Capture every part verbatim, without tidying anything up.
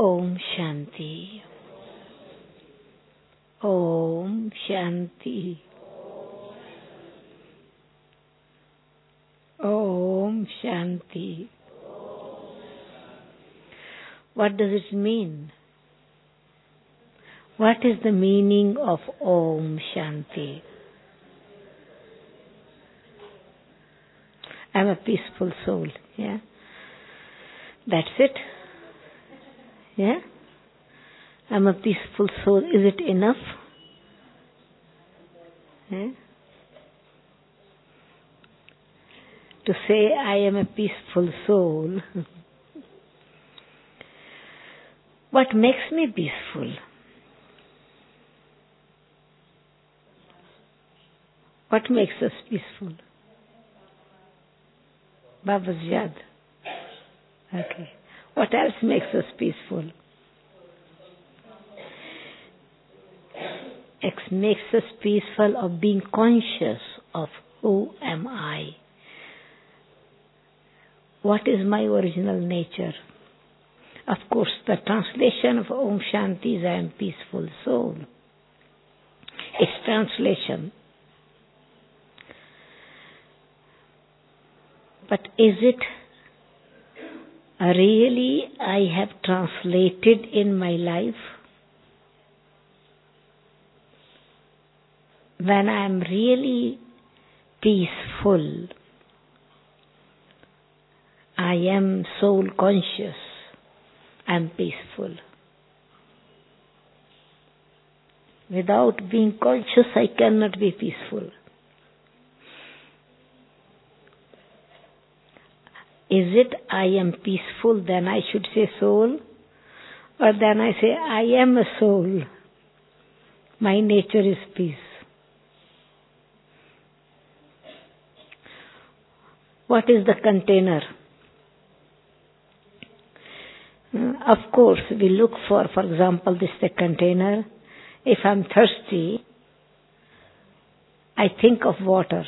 Om Shanti. Om Shanti. Om Shanti. What does it mean? What is the meaning of Om Shanti? I'm a peaceful soul, yeah? That's it? Yeah? I'm a peaceful soul. Is it enough? Yeah? To say I am a peaceful soul, what makes me peaceful? What makes us peaceful? Baba's yad. Okay. What else makes us peaceful? It makes us peaceful of being conscious of who am I? What is my original nature? Of course, the translation of Om Shanti is I am peaceful soul. It's translation. But is it really I have translated in my life? When I am really peaceful, I am soul conscious, I am peaceful. Without being conscious, I cannot be peaceful. Is it I am peaceful, then I should say soul? Or then I say I am a soul. My nature is peace. What is the container? Of course, we look for, for example, this is the container. If I'm thirsty, I think of water.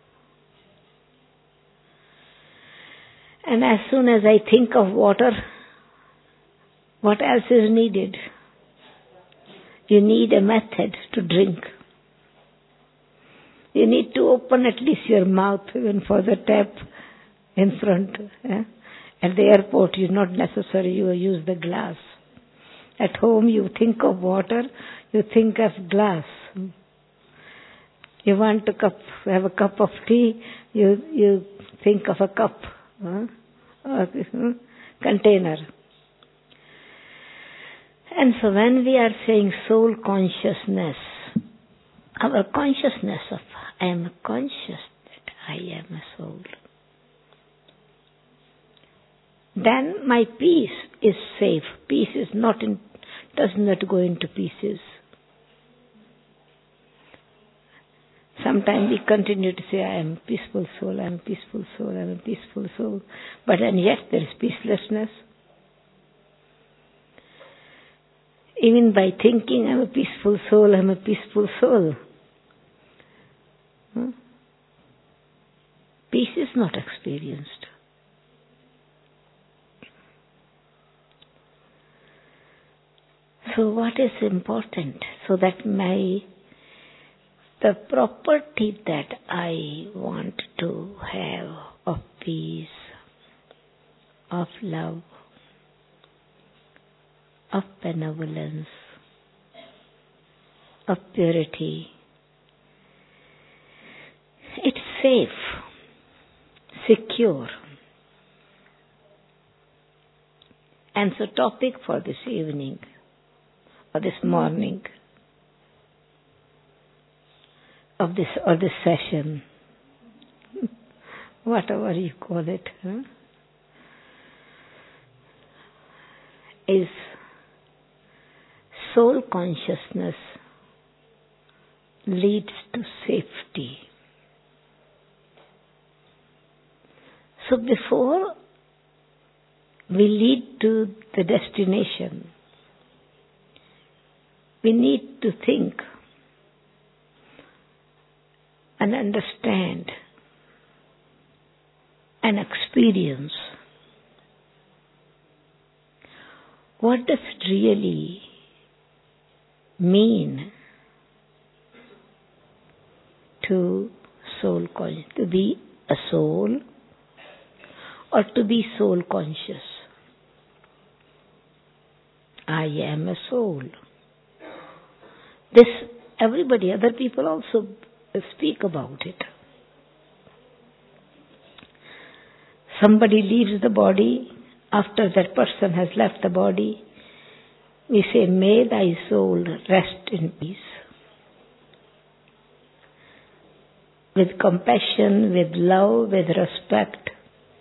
And as soon as I think of water, what else is needed? You need a method to drink. You need to open at least your mouth even for the tap in front. Eh? At the airport, it's not necessary you use the glass. At home, you think of water, you think of glass. You want to cup, have a cup of tea, you you think of a cup, huh? or uh, container. And so when we are saying soul consciousness, our consciousness of I am conscious that I am a soul, then my peace is safe. Peace is not in, does not go into pieces. Sometimes we continue to say, I am a peaceful soul, I am a peaceful soul, I am a peaceful soul. But and yet there is peacelessness. Even by thinking I am a peaceful soul, I am a peaceful soul. Huh? Peace is not experienced. So what is important? So that my the property that I want to have of peace, of love, of benevolence, of purity, it's safe, secure. And so topic for this evening or this morning of this or this session, whatever you call it, huh, is soul consciousness leads to safety. So before we lead to the destination, we need to think and understand and experience what does it really mean to soul con- to be a soul or to be soul conscious? I am a soul. This, everybody, other people also speak about it. Somebody leaves the body, after that person has left the body, we say, may thy soul rest in peace. With compassion, with love, with respect,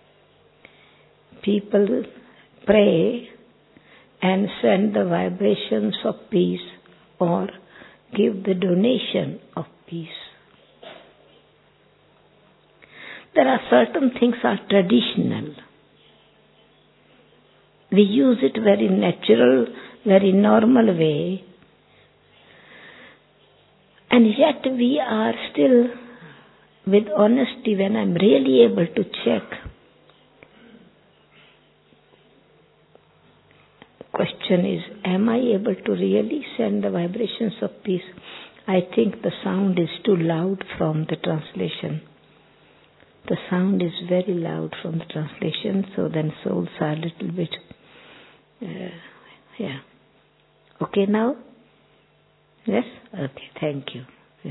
people pray and send the vibrations of peace or give the donation of peace. There are certain things are traditional. We use it very natural, very normal way, and yet we are still, with honesty, when I'm really able to check, question is, am I able to really send the vibrations of peace? I think the sound is too loud from the translation. The sound is very loud from the translation, so then souls are a little bit, uh, yeah. Okay now? Yes? Okay, thank you. Yeah.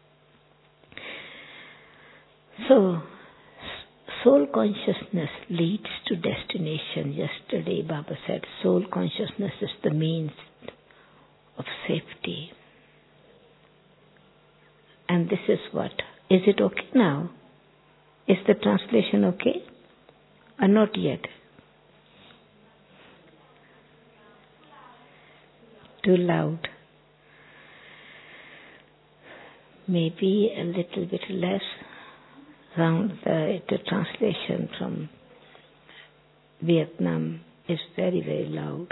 So, soul consciousness leads to destination. Yesterday Baba said soul consciousness is the means of safety. And this is what? Is it okay now? Is the translation okay? Or not yet? Too loud. Maybe a little bit less. Sound, the, the translation from Vietnam is very, very loud.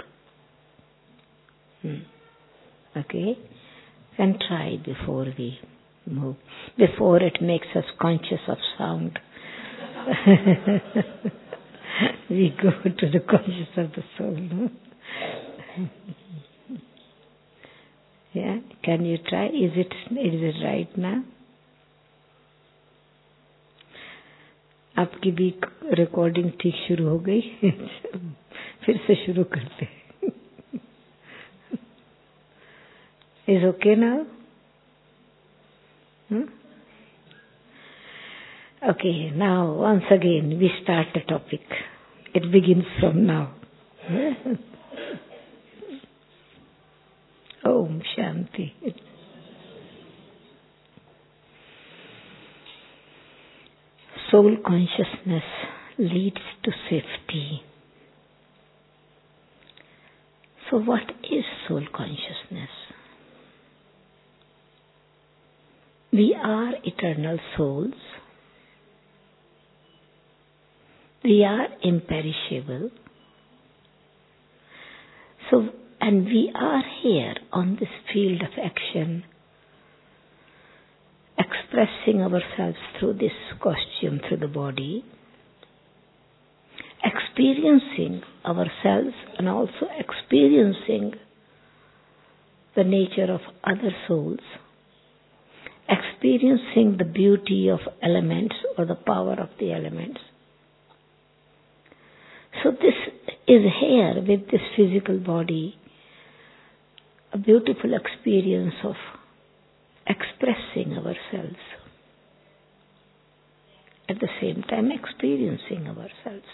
Hmm. Okay? And try before we move. Before it makes us conscious of sound. We go to the conscious of the soul. No? Yeah? Can you try? Is it, is it right now? आपकी भी recording ठीक शुरू हो गई फिर से शुरू करते is okay now okay now once again we start the topic it begins from now ओम शांति Soul consciousness leads to safety. So what is soul consciousness? We are eternal souls. We are imperishable. So, and we are here on this field of action, expressing ourselves through this costume, through the body, experiencing ourselves and also experiencing the nature of other souls, experiencing the beauty of elements or the power of the elements. So this is here with this physical body, a beautiful experience of expressing ourselves, at the same time experiencing ourselves.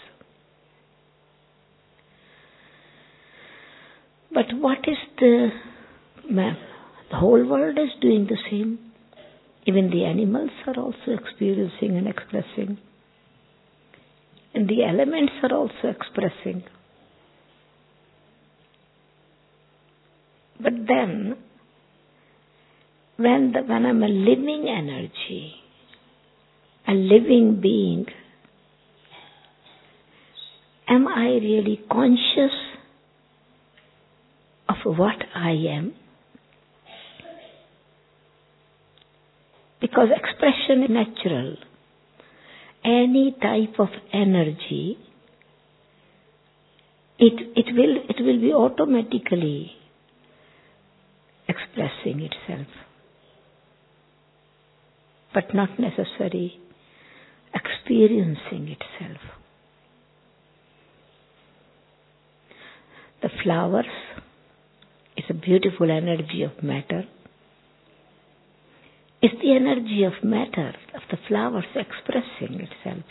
But what is the map? The whole world is doing the same. Even the animals are also experiencing and expressing. And the elements are also expressing. But then, when, the, when I'm a living energy, a living being, am I really conscious of what I am? Because expression is natural. Any type of energy it, it will, it will be automatically expressing itself, but not necessarily experiencing itself. The flowers is a beautiful energy of matter. It's the energy of matter, of the flowers expressing itself.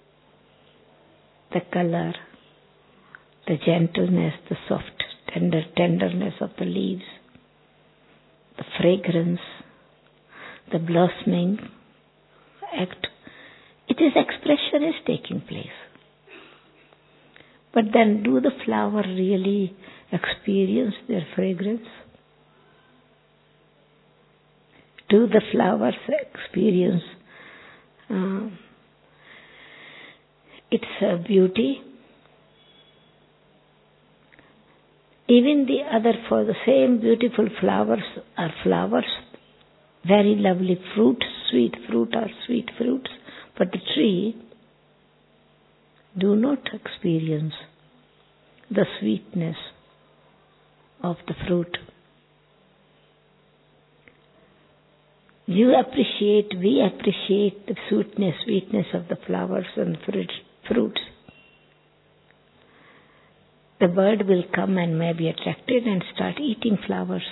The color, the gentleness, the soft, tender tenderness of the leaves, the fragrance, the blossoming act. It is expression is taking place. But then do the flower really experience their fragrance? Do the flowers experience uh, its uh, beauty? Even the other, for the same beautiful flowers are flowers, very lovely fruit, sweet fruit or sweet fruits, but the tree do not experience the sweetness of the fruit. You appreciate, we appreciate the sweetness, sweetness of the flowers and fruits. The bird will come and may be attracted and start eating flowers.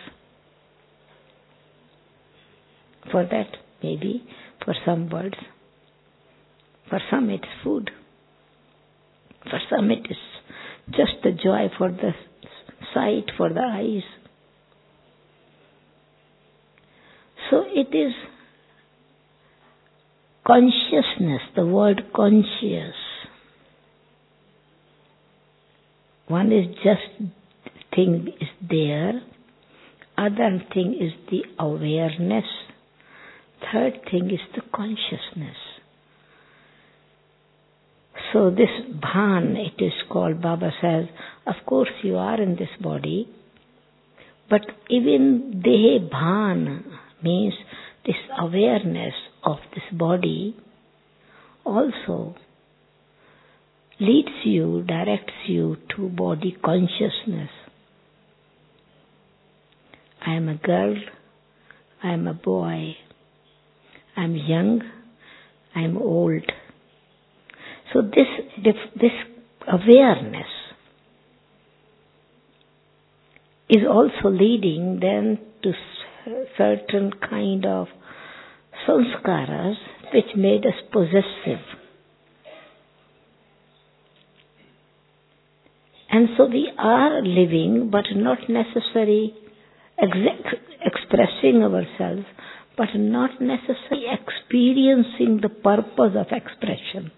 For that, maybe, for some birds. For some it's food. For some it is just the joy for the sight, for the eyes. So it is consciousness, the word conscious. One is just thing is there, other thing is the awareness, third thing is the consciousness. So this bhan, it is called, Baba says, of course you are in this body, but even dehe bhan means this awareness of this body also leads you, directs you to body consciousness. I am a girl, I am a boy, I am young, I am old. So this, this awareness is also leading then to certain kind of sanskaras which made us possessive. And so we are living, but not necessarily ex- expressing ourselves, but not necessarily experiencing the purpose of expression.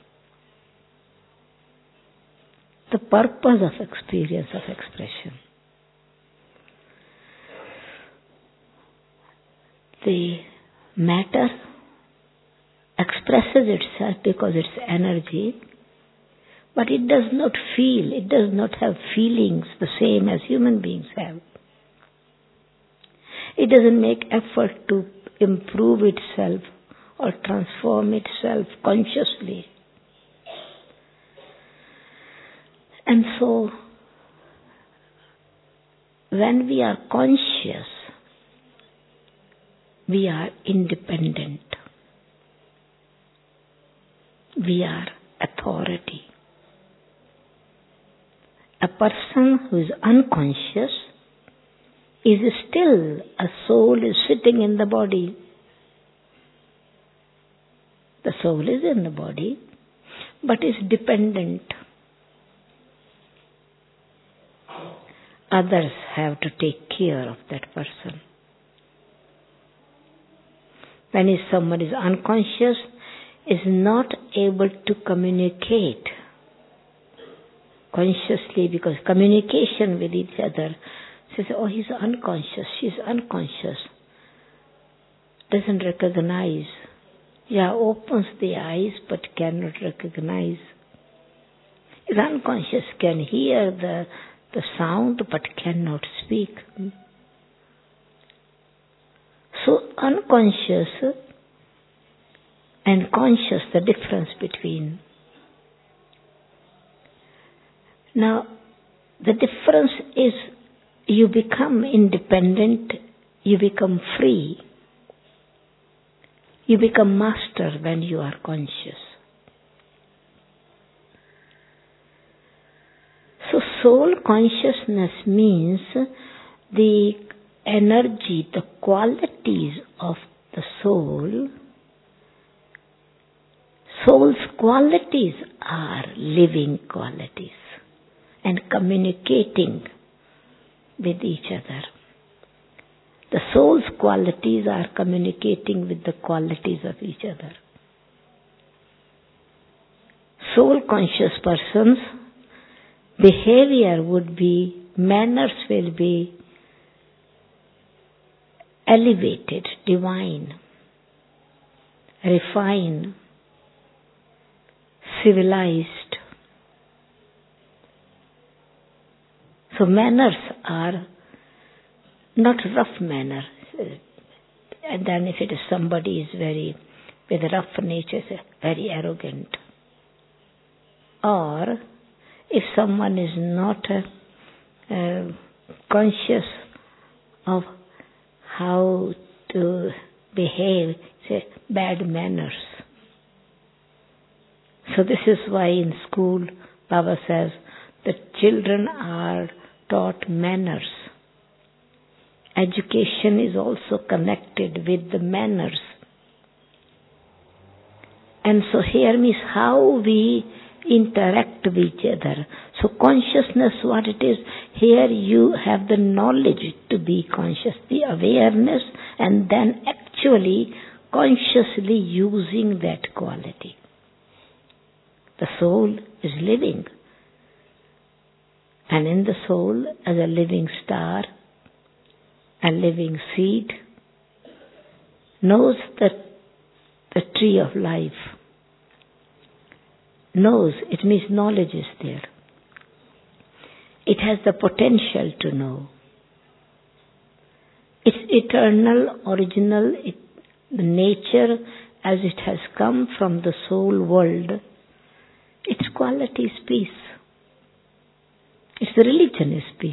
The purpose of experience of expression. The matter expresses itself because it's energy, but it does not feel, it does not have feelings the same as human beings have. It doesn't make effort to improve itself or transform itself consciously. And so, when we are conscious, we are independent. We are authority. A person who is unconscious is still, a soul is sitting in the body. The soul is in the body, but is dependent. Others have to take care of that person. When is someone is unconscious, is not able to communicate consciously, because communication with each other says, oh, he's unconscious, she's unconscious, doesn't recognize. Yeah, opens the eyes but cannot recognize. Is unconscious, can hear the, the sound but cannot speak. So unconscious and conscious, the difference between. Now, The difference is you become independent, you become free, you become master when you are conscious. So soul consciousness means the energy, the qualities of the soul. Soul's qualities are living qualities and communicating with each other. The soul's qualities are communicating with the qualities of each other. Soul conscious persons' behavior would be, manners will be elevated, divine, refined, civilized. So manners are not rough manner. And then if it is somebody is very, with a rough nature, very arrogant. Or if someone is not uh, uh, conscious of how to behave, say, bad manners. So this is why in school, Baba says, the children are taught manners. Education is also connected with the manners. And so here means how we interact with each other. So consciousness, what it is, here you have the knowledge to be conscious, the awareness, and then actually consciously using that quality. The soul is living. And in the soul, as a living star, a living seed, knows the, the tree of life. Knows, it means knowledge is there. It has the potential to know. Its eternal, original it, the nature as it has come from the soul world, its quality is peace. Its religion is peace.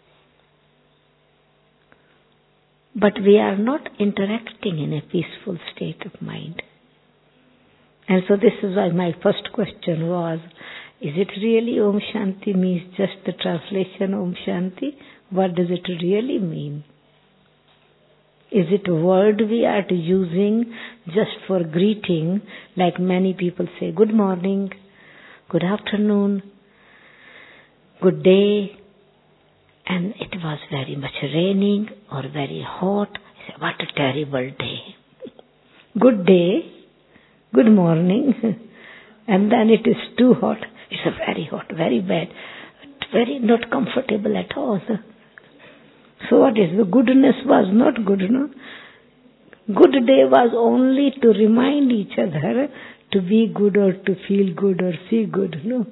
But we are not interacting in a peaceful state of mind. And so this is why my first question was, is it really Om Shanti means just the translation Om Shanti? What does it really mean? Is it a word we are using just for greeting, like many people say, good morning, good afternoon, good day, and it was very much raining or very hot. I said, what a terrible day. Good day, good morning, and then it is too hot. It's a very hot, very bad, very not comfortable at all. So what is the goodness was not good, no? Good day was only to remind each other to be good or to feel good or see good, no?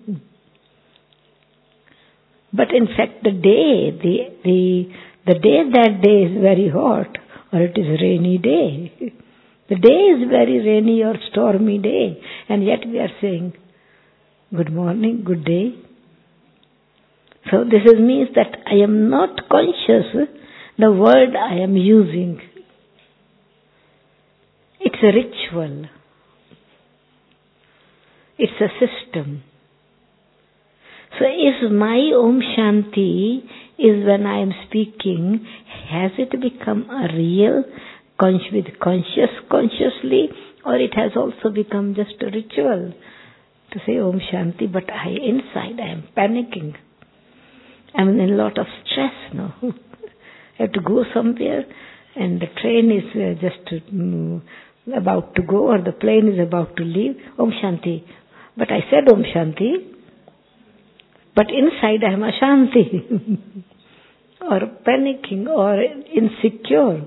But in fact the day, the, the, the day that day is very hot or it is a rainy day. The day is very rainy or stormy day, and yet we are saying, good morning, good day. So this is means that I am not conscious the word I am using. It's a ritual. It's a system. So is my Om Shanti, is when I am speaking, has it become a real, with conscious, consciously, or it has also become just a ritual to say Om Shanti, but I inside I am panicking. I'm in a lot of stress now. I have to go somewhere and the train is uh, just um, about to go or the plane is about to leave. Om Shanti. But I said Om Shanti, but inside I am Ashanti or panicking or insecure.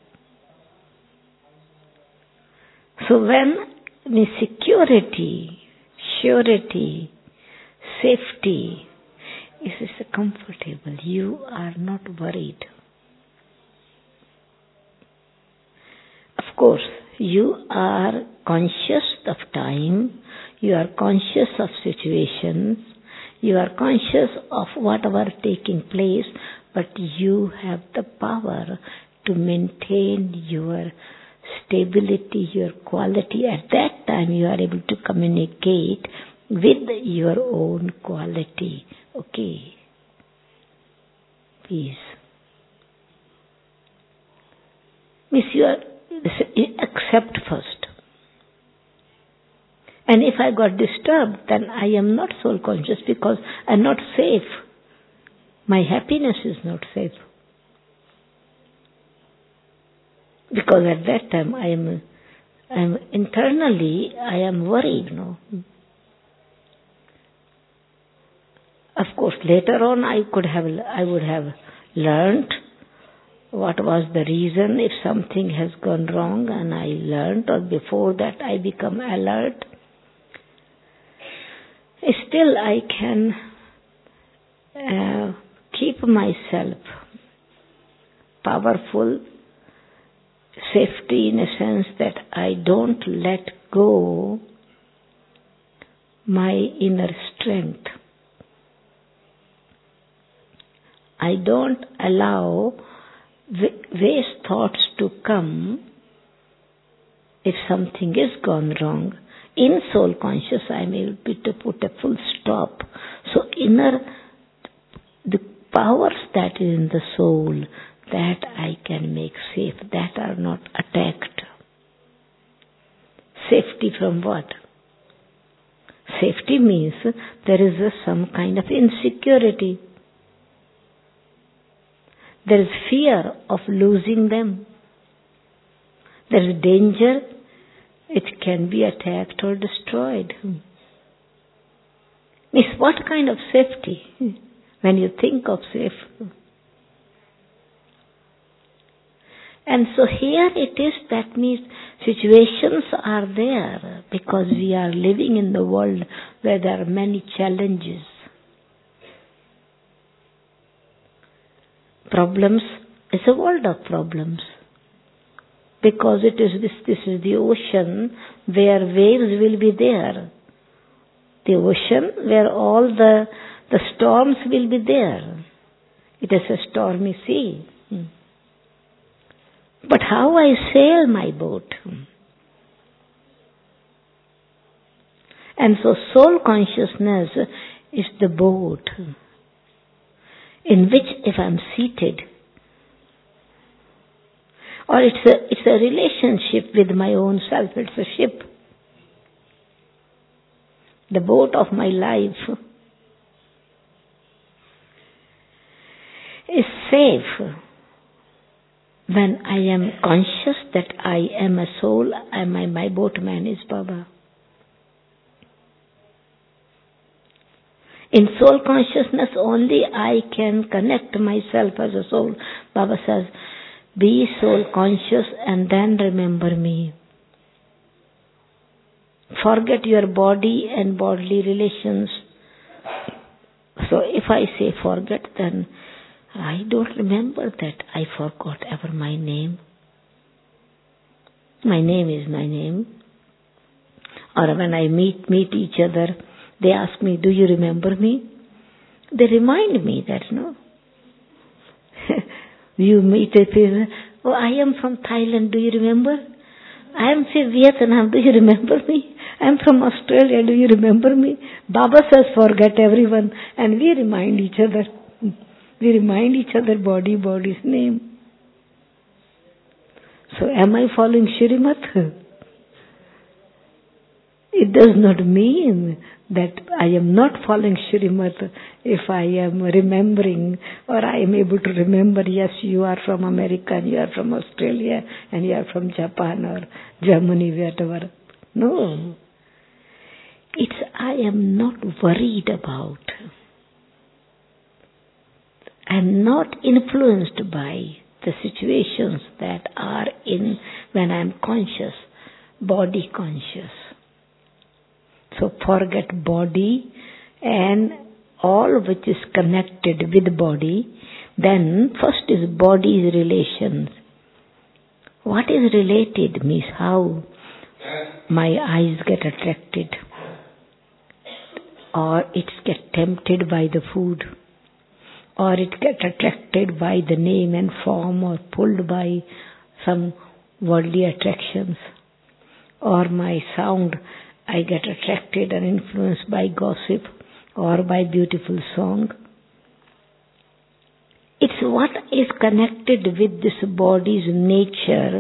So when the security, surety, safety, is this comfortable, you are not worried. Of course, you are conscious of time, you are conscious of situations, You are conscious of whatever taking place, but you have the power to maintain your stability, your quality. At that time you are able to communicate with your own quality. Okay. Peace. Means you are, accept first. And if I got disturbed, then I am not soul conscious because I am not safe. My happiness is not safe. Because at that time I am, I am internally I am worried, no. Of course, later on I could have, I would have learned what was the reason if something has gone wrong, and I learned, or before that I become alert. Still I can uh, keep myself powerful, safety in a sense that I don't let go my inner strength. I don't allow waste thoughts to come if something is gone wrong. In soul conscious, I am able to put a full stop. So inner, the powers that is in the soul, that I can make safe, that are not attacked. Safety from what? Safety means there is a, some kind of insecurity. There is fear of losing them. There is danger. It can be attacked or destroyed. Means what kind of safety when you think of safe? And so here it is, that means situations are there because we are living in the world where there are many challenges. Problems is a world of problems. Because it is this, this is the ocean where waves will be there. The ocean where all the, the storms will be there. It is a stormy sea. But how I sail my boat? And so soul consciousness is the boat in which if I am seated, or it's a, it's a relationship with my own self, it's a ship. The boat of my life is safe when I am conscious that I am a soul, and my, my boatman is Baba. In soul consciousness only I can connect myself as a soul. Baba says, be soul conscious and then remember me. Forget your body and bodily relations. So if I say forget, then I don't remember that I forgot ever my name. My name is my name. Or when I meet meet each other, they ask me, do you remember me? They remind me that, no. You meet a person, oh, I am from Thailand, do you remember? I am from Vietnam, do you remember me? I am from Australia, do you remember me? Baba says forget everyone, and we remind each other. We remind each other body, body's name. So am I following Shrimat? It does not mean that I am not following Shrimat if I am remembering, or I am able to remember, yes, you are from America, and you are from Australia, and you are from Japan or Germany, whatever. No. It's I am not worried about. I am not influenced by the situations that are in when I am conscious, body conscious. So forget body and all which is connected with body. Then first is body's relations. What is related means how my eyes get attracted. or it gets tempted by the food, or it gets attracted by the name and form, or pulled by some worldly attractions, or my sound, I get attracted and influenced by gossip or by beautiful song. It's what is connected with this body's nature.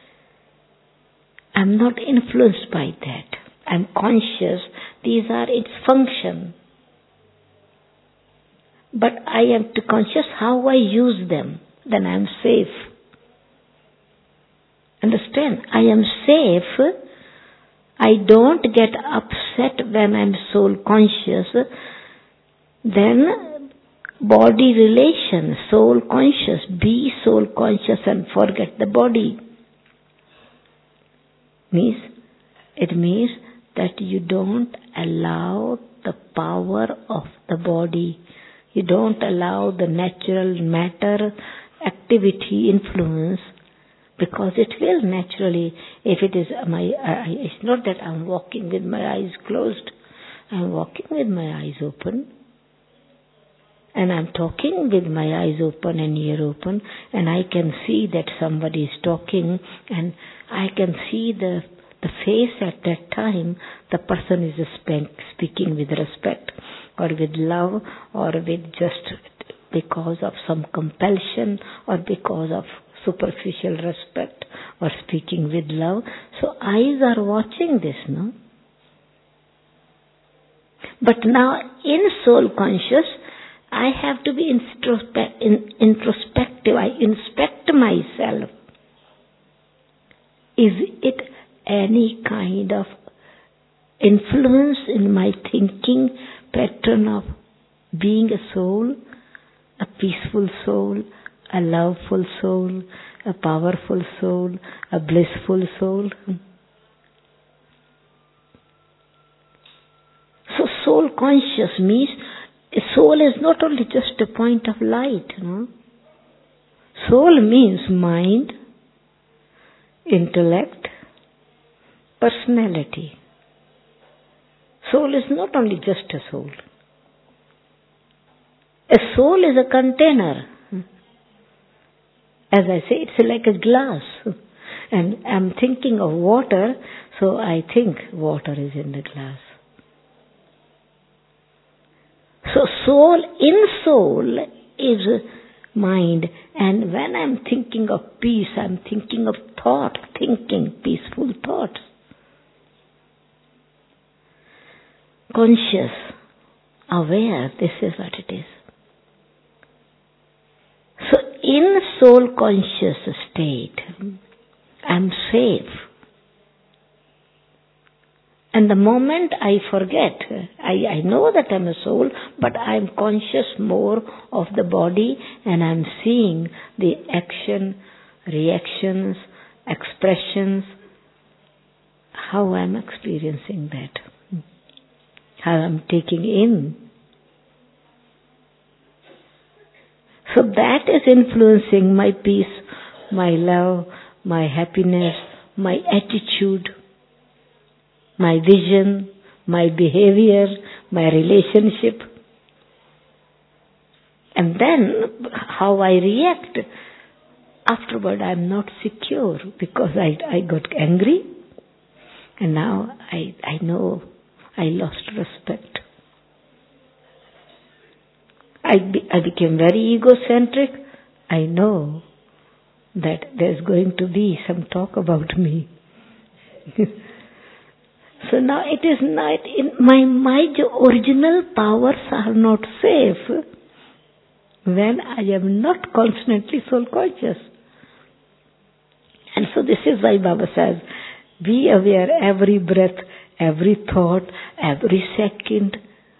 I'm not influenced by that. I'm conscious. These are its function. But I am to conscious how I use them. Then I am safe. Understand? I am safe. I don't get upset when I'm soul conscious. Then body relation, soul conscious, be soul conscious and forget the body. Means, it means that you don't allow the power of the body. You don't allow the natural matter, activity, influence, because it will naturally, if it is my, uh, it's not that I'm walking with my eyes closed. I'm walking with my eyes open. And I'm talking with my eyes open and ear open, and I can see that somebody is talking, and I can see the the face at that time. The person is speaking with respect, or with love, or with just because of some compulsion, or because of superficial respect, or speaking with love. So eyes are watching this, no? But now in soul conscious, I have to be introspe- in, introspective. I inspect myself. Is it any kind of influence in my thinking pattern of being a soul, a peaceful soul, a loveful soul, a powerful soul, a blissful soul? So soul conscious means soul is not only just a point of light, no? Soul means mind, intellect, personality. Soul is not only just a soul. A soul is a container. As I say, it's like a glass. And I'm thinking of water, so I think water is in the glass. So soul, in soul is mind, and when I'm thinking of peace, I'm thinking of thought, thinking, peaceful thoughts. Conscious, aware, this is what it is. So in soul conscious state, I'm safe. And the moment I forget, I, I know that I'm a soul, but I'm conscious more of the body, and I'm seeing the action, reactions, expressions, how I'm experiencing that, how I'm taking in. So that is influencing my peace, my love, my happiness, my attitude, my vision, my behavior, my relationship. And then how I react. Afterward I am not secure because I, I got angry, and now I, I know I lost respect. I, be, I became very egocentric. I know that there's going to be some talk about me. So now it is not, in my, my original powers are not safe when I am not constantly soul conscious. And so this is why Baba says, be aware every breath, every thought, every second.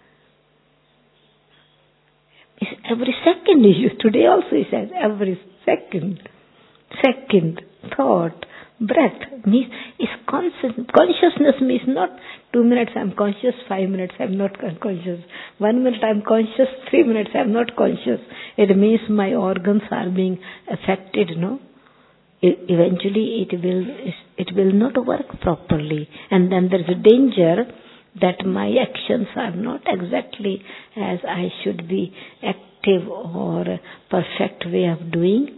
Every second is used. Today also he says, every second, second, thought, breath means is conscious. Consciousness means not two minutes I'm conscious, five minutes I'm not conscious, one minute I'm conscious, three minutes I'm not conscious. It means my organs are being affected, no? It, eventually it will it will not work properly, and then there is a danger that my actions are not exactly as I should be, active or perfect way of doing.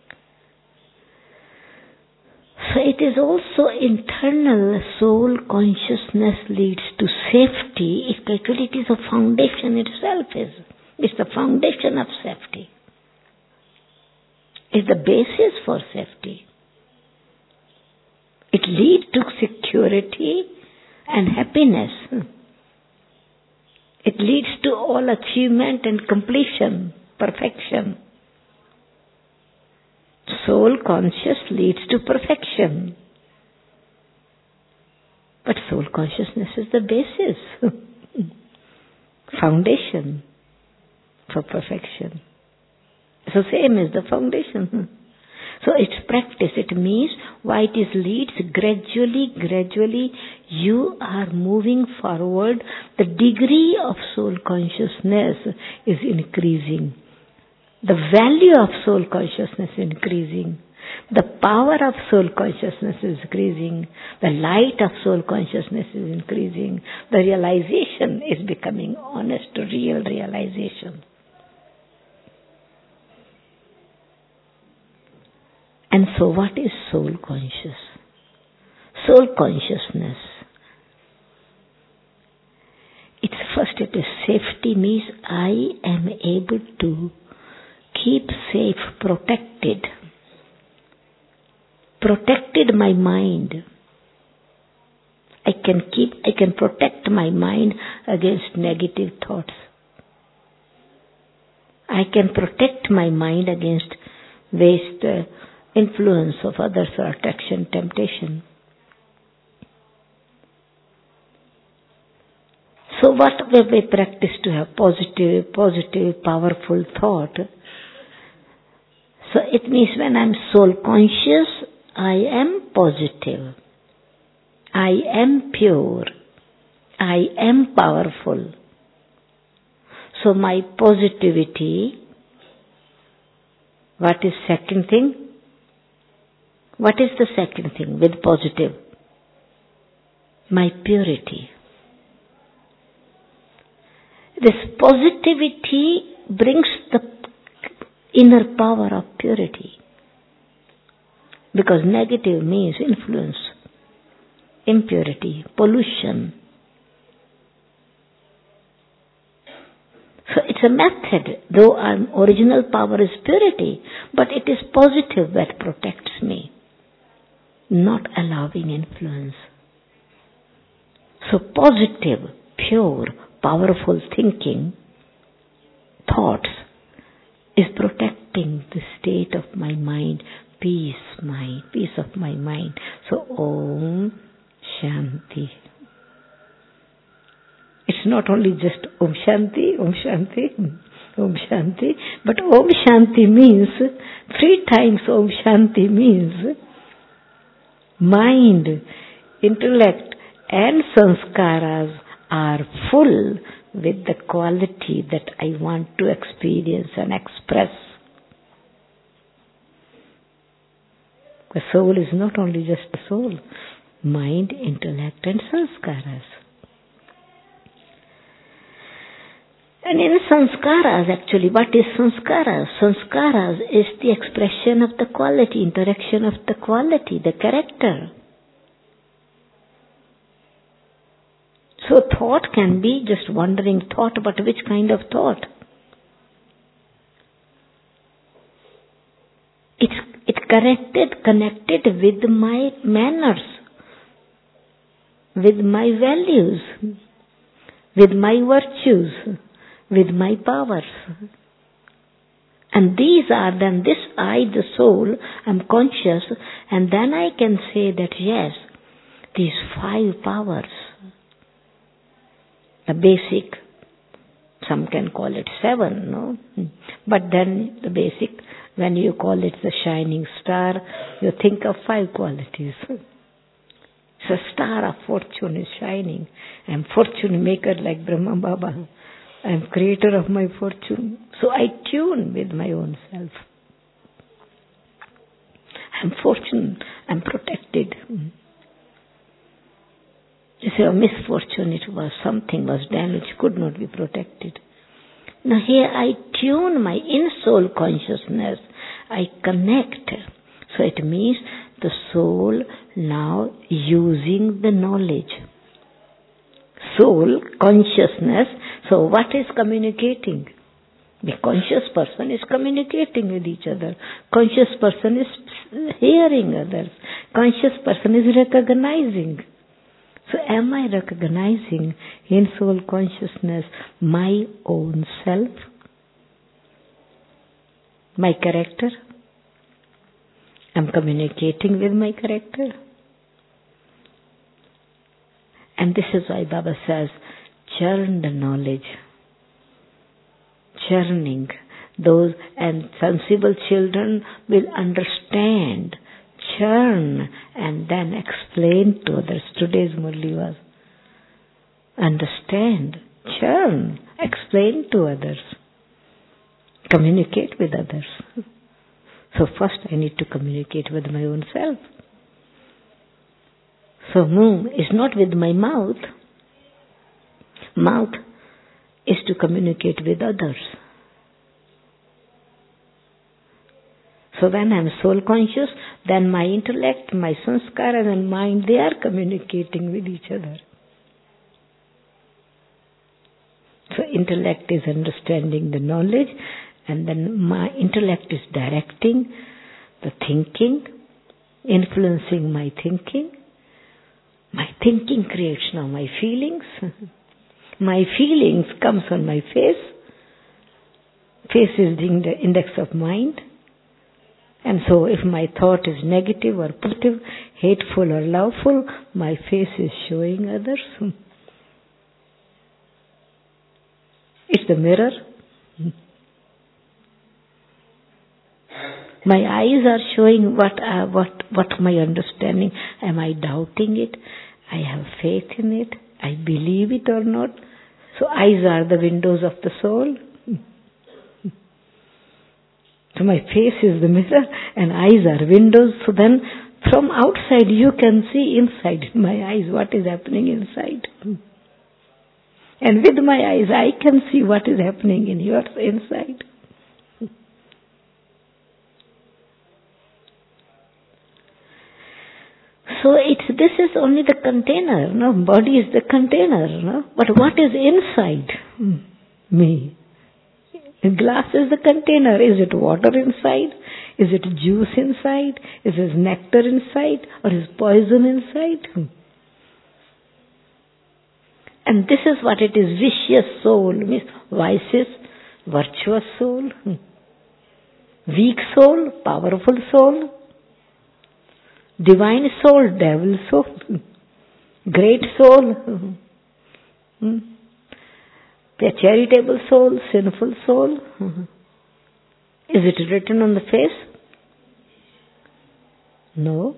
So it is also internal soul consciousness leads to safety. It actually it is a foundation itself. Is It's the foundation of safety. It's the basis for safety. It leads to security and happiness. It leads to all achievement and completion, perfection. Soul conscious leads to perfection. But soul consciousness is the basis, foundation for perfection. So same is the foundation. So it's practice. It means why it is leads gradually, gradually you are moving forward. The degree of soul consciousness is increasing. The value of soul consciousness is increasing. The power of soul consciousness is increasing. The light of soul consciousness is increasing. The realization is becoming honest, real realization. And so what is soul conscious? Soul consciousness. It's first it is safety means I am able to keep safe, protected. Protected my mind. I can keep, I can protect my mind against negative thoughts. I can protect my mind against waste, uh, influence of others or attraction, temptation. So what will we practice to have positive, positive, powerful thought? So it means when I'm soul conscious, I am positive. I am pure. I am powerful. So my positivity, what is second thing? What is the second thing with positive? My purity. This positivity brings the inner power of purity. Because negative means influence, impurity, pollution. So it's a method, though our original power is purity, but it is positive that protects me, not allowing influence. So positive, pure, powerful thinking, thoughts, is protecting the state of my mind, peace mind, peace of my mind. So Om Shanti. It's not only just Om Shanti, Om Shanti, Om Shanti, but Om Shanti means, three times Om Shanti means mind, intellect and sanskaras are full with the quality that I want to experience and express. The soul is not only just the soul, mind, intellect and sanskaras. And in sanskaras, actually, what is sanskaras? Sanskaras is the expression of the quality, interaction of the quality, the character. So thought can be just wandering thought, but which kind of thought? It's it connected, connected with my manners, with my values, with my virtues, with my powers. And these are then, this I, the soul, am conscious, and then I can say that yes, these five powers, the basic, some can call it seven, no? But then the basic, when you call it the shining star, you think of five qualities. So star of fortune is shining. I am fortune maker like Brahma Baba. I am creator of my fortune. So I tune with my own self. I am fortune. I am protected. You say, oh, misfortune it was, something was damaged, could not be protected. Now here I tune my in-soul consciousness, I connect. So it means the soul now using the knowledge. Soul, consciousness, so what is communicating? The conscious person is communicating with each other. Conscious person is hearing others. Conscious person is recognizing. So am I recognizing in soul consciousness my own self? My character? I'm communicating with my character. And this is why Baba says, churn the knowledge. Churning. Those and sensible children will understand, churn, and then explain to others. Today's Murli was understand, churn, explain to others, communicate with others. So first I need to communicate with my own self. So move is not with my mouth. Mouth is to communicate with others. So when I am soul conscious, then my intellect, my sanskara and mind, they are communicating with each other. So intellect is understanding the knowledge, and then my intellect is directing the thinking, influencing my thinking. My thinking creates now my feelings. My feelings comes on my face. Face is the index of mind. And so if my thought is negative or positive, hateful or loveful, my face is showing others. It's the mirror. My eyes are showing what uh, what what my understanding. Am I doubting it? I have faith in it. I believe it or not. So eyes are the windows of the soul. So my face is the mirror and eyes are windows. So then from outside you can see inside my eyes what is happening inside. And with my eyes I can see what is happening in your inside. So it's, this is only the container, no? Body is the container, no? But what is inside me? A glass is the container. Is it water inside? Is it juice inside? Is it nectar inside? Or is poison inside? And this is what it is, vicious soul, means vices, virtuous soul, weak soul, powerful soul, divine soul, devil soul, great soul, the charitable soul, sinful soul. Is it written on the face? No.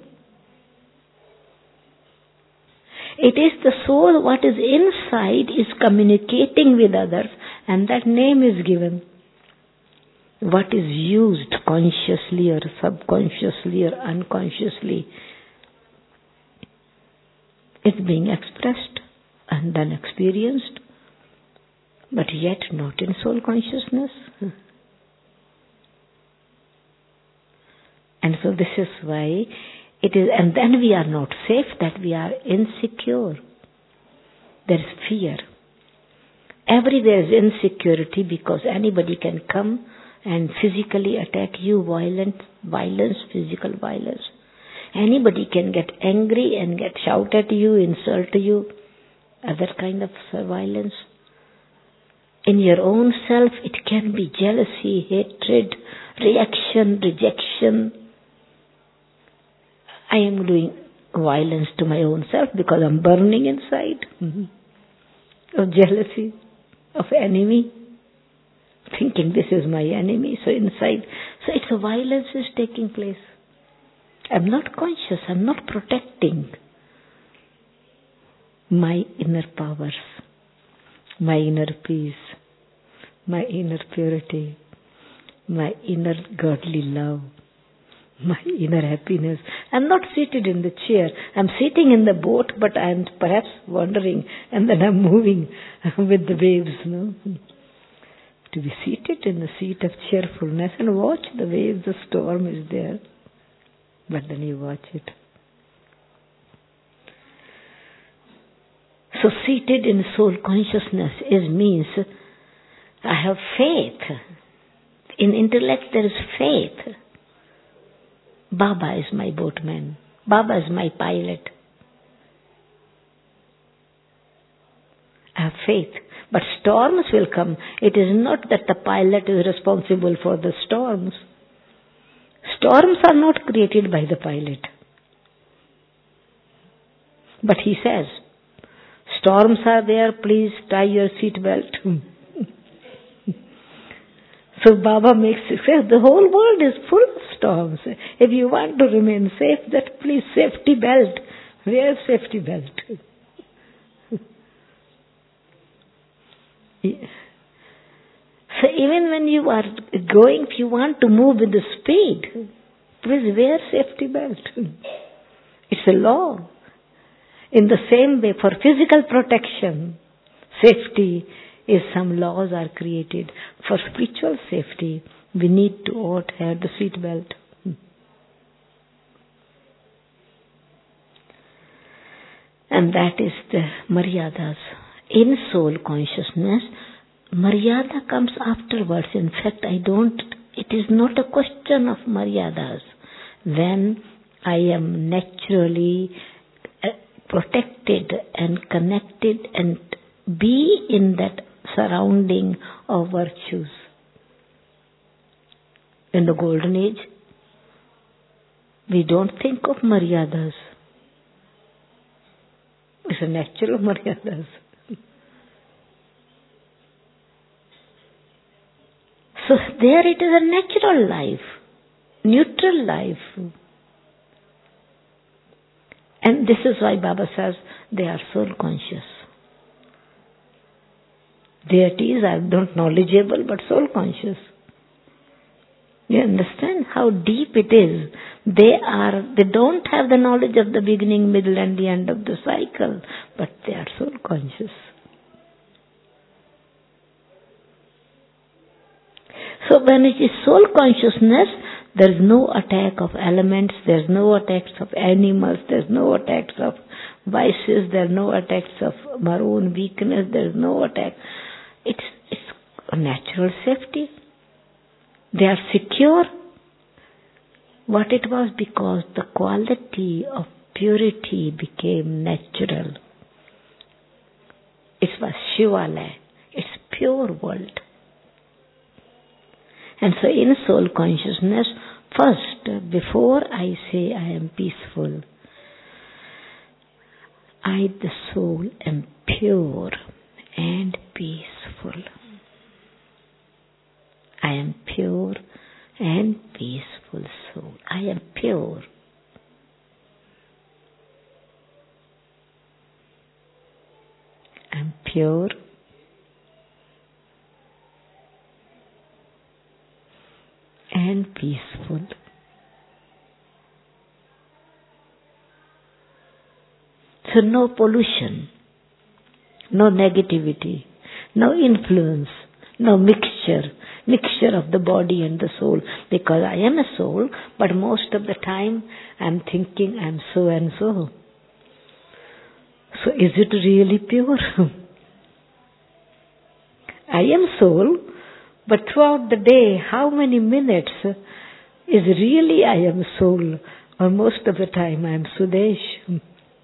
It is the soul, what is inside is communicating with others, and that name is given. What is used consciously or subconsciously or unconsciously, it's being expressed and then experienced, but yet not in soul consciousness. And so this is why it is, and then we are not safe, that we are insecure. There is fear. Everywhere is insecurity because anybody can come and physically attack you, violent violence, physical violence. Anybody can get angry and get shout at you, insult you, other kind of violence. In your own self, it can be jealousy, hatred, reaction, rejection. I am doing violence to my own self because I'm burning inside mm-hmm. of jealousy, of enemy, thinking this is my enemy, so inside. So it's a violence is taking place. I'm not conscious, I'm not protecting my inner powers, my inner peace, my inner purity, my inner godly love, my inner happiness. I'm not seated in the chair. I'm sitting in the boat, but I'm perhaps wandering, and then I'm moving with the waves. No? To be seated in the seat of cheerfulness and watch the waves, the storm is there, but then you watch it. So seated in soul consciousness is means I have faith. In intellect there is faith. Baba is my boatman. Baba is my pilot. I have faith. But storms will come. It is not that the pilot is responsible for the storms. Storms are not created by the pilot. But he says, storms are there, please tie your seat belt. So Baba makes it clear, the whole world is full of storms. If you want to remain safe, that please safety belt. Wear safety belt. So even when you are going, if you want to move with the speed, please wear safety belt. It's a law. In the same way, for physical protection, safety is some laws are created. For spiritual safety, we need to ought have the seat belt. And that is the maryadas. In soul consciousness, maryada comes afterwards. In fact, I don't, it is not a question of maryadas. When I am naturally protected and connected and be in that surrounding of virtues. In the golden age, we don't think of maryadas. It's a natural maryadas. So there it is a natural life, neutral life. And this is why Baba says they are soul conscious. Deities are not knowledgeable but soul conscious. You understand how deep it is? They are, they don't have the knowledge of the beginning, middle and the end of the cycle, but they are soul conscious. So when it is soul consciousness, there is no attack of elements, there is no attacks of animals, there is no attacks of vices, there are no attacks of our own weakness, there is no attack. It's, it's a natural safety. They are secure. What it was, because the quality of purity became natural. It was Shivalaya. It's pure world. And so in soul consciousness, first, before I say I am peaceful, I, the soul, am pure and peaceful. I am pure and peaceful soul. I am pure. I am pure and peaceful. So no pollution, no negativity, no influence, no mixture, mixture of the body and the soul. Because I am a soul, but most of the time I am thinking I am so and so. So is it really pure? I am soul, but throughout the day, how many minutes is really I am soul? Or most of the time I am Sudesh.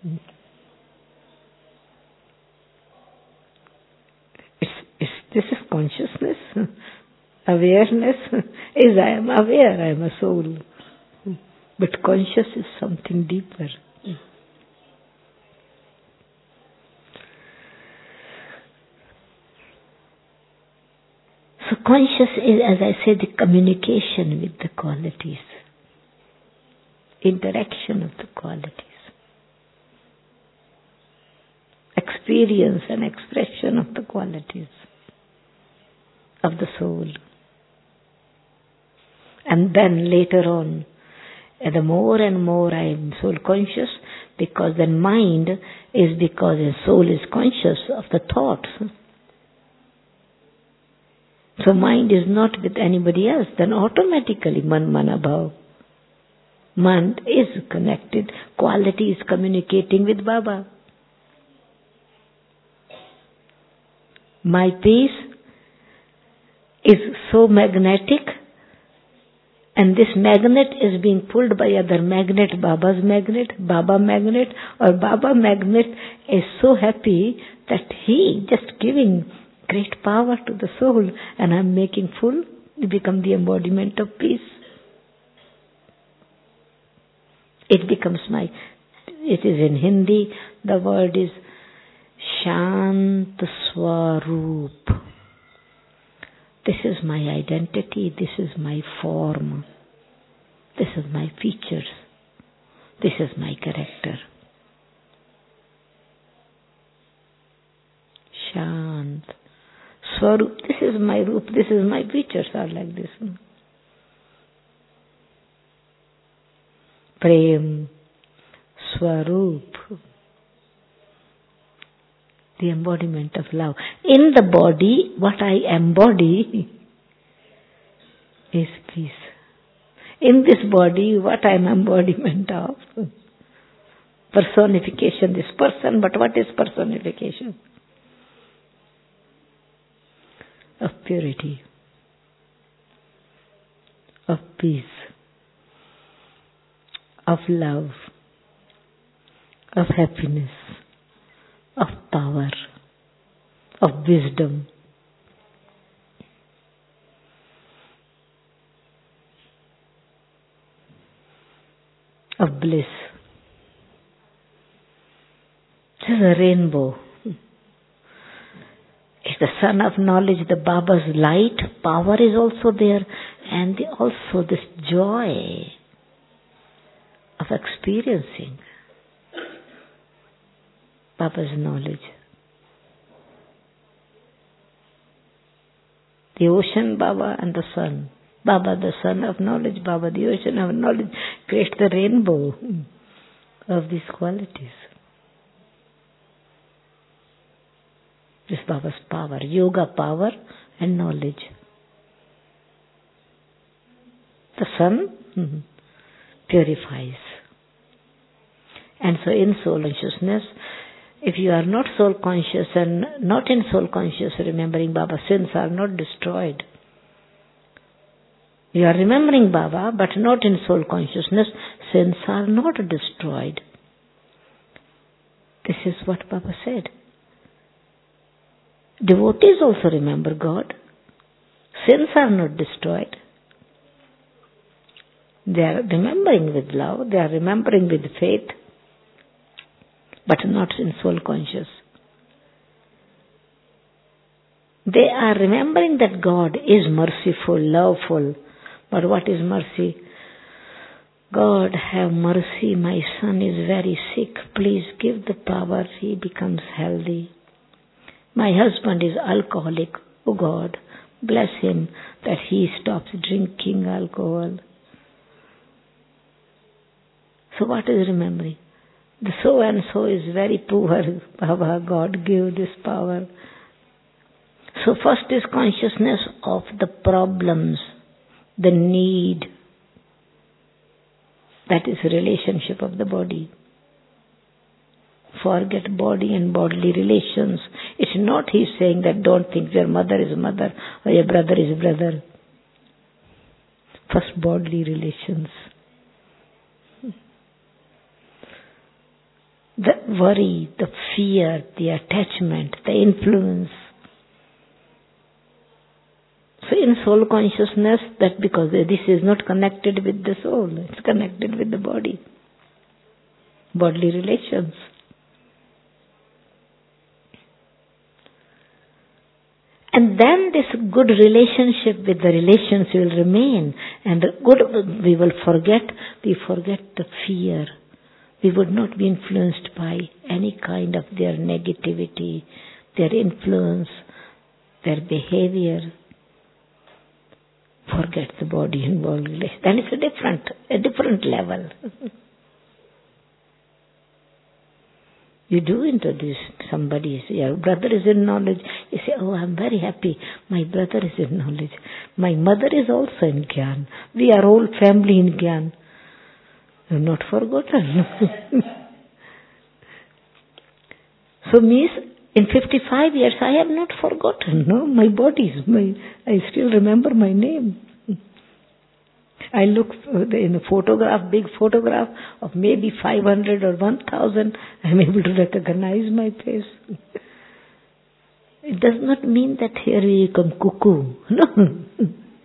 It's, it's, this is consciousness. Awareness is I am aware, I am a soul. But conscious is something deeper. So conscious is, as I said, the communication with the qualities, interaction of the qualities, experience and expression of the qualities of the soul. And then later on, And the more and more I am soul conscious, because then mind is because the soul is conscious of the thoughts. So mind is not with anybody else, then automatically man mana bhav. Man is connected, quality is communicating with Baba. My peace is so magnetic, and this magnet is being pulled by other magnet, Baba's magnet, Baba magnet, or Baba magnet is so happy that he just giving great power to the soul, and I'm making full, become the embodiment of peace. It becomes my, it is in Hindi, the word is Shant Swaroop. This is my identity, this is my form, this is my features, this is my character. Shant Swaroop, this is my roop, this is my features are like this. Prem Swaroop, the embodiment of love. In the body, what I embody is peace. In this body, what I am embodiment of? Personification, this person, but what is personification? Of purity, of peace, of love, of happiness, of power, of wisdom. Of bliss. This is a rainbow. It's the sun of knowledge, the Baba's light, power is also there, and also this joy of experiencing Baba's knowledge. The ocean, Baba, and the sun. Baba, the sun of knowledge, Baba, the ocean of knowledge, create the rainbow of these qualities. This Baba's power, yoga power and knowledge. The sun mm-hmm, purifies. And so in soul consciousness, if you are not soul conscious and not in soul conscious, remembering Baba, sins are not destroyed. You are remembering Baba, but not in soul consciousness, sins are not destroyed. This is what Baba said. Devotees also remember God. Sins are not destroyed. They are remembering with love, they are remembering with faith, but not in soul conscious. They are remembering that God is merciful, loveful. But what is mercy? God, have mercy, my son is very sick. Please give the power, he becomes healthy. My husband is alcoholic. Oh God, bless him that he stops drinking alcohol. So what is remembering? The so and so is very poor. Baba, God give this power. So first is consciousness of the problems, the need. That is relationship of the body. Forget body and bodily relations. It's not he's saying that don't think your mother is mother or your brother is brother. First bodily relations. The worry, the fear, the attachment, the influence. So in soul consciousness, that because this is not connected with the soul, it's connected with the body. Bodily relations. And then this good relationship with the relations will remain. And the good, we will forget, we forget the fear. We would not be influenced by any kind of their negativity, their influence, their behavior. Forget the body and world relation. Then it's a different, a different level. You do introduce somebody, say, your brother is in knowledge. You say, oh, I'm very happy. My brother is in knowledge. My mother is also in Gyan. We are all family in Gyan. You're not forgotten. So means in fifty-five years I have not forgotten. No, my body is my. I still remember my name. I look in a photograph, big photograph of maybe five hundred or one thousand. I'm able to recognize my face. It does not mean that here we become cuckoo. No.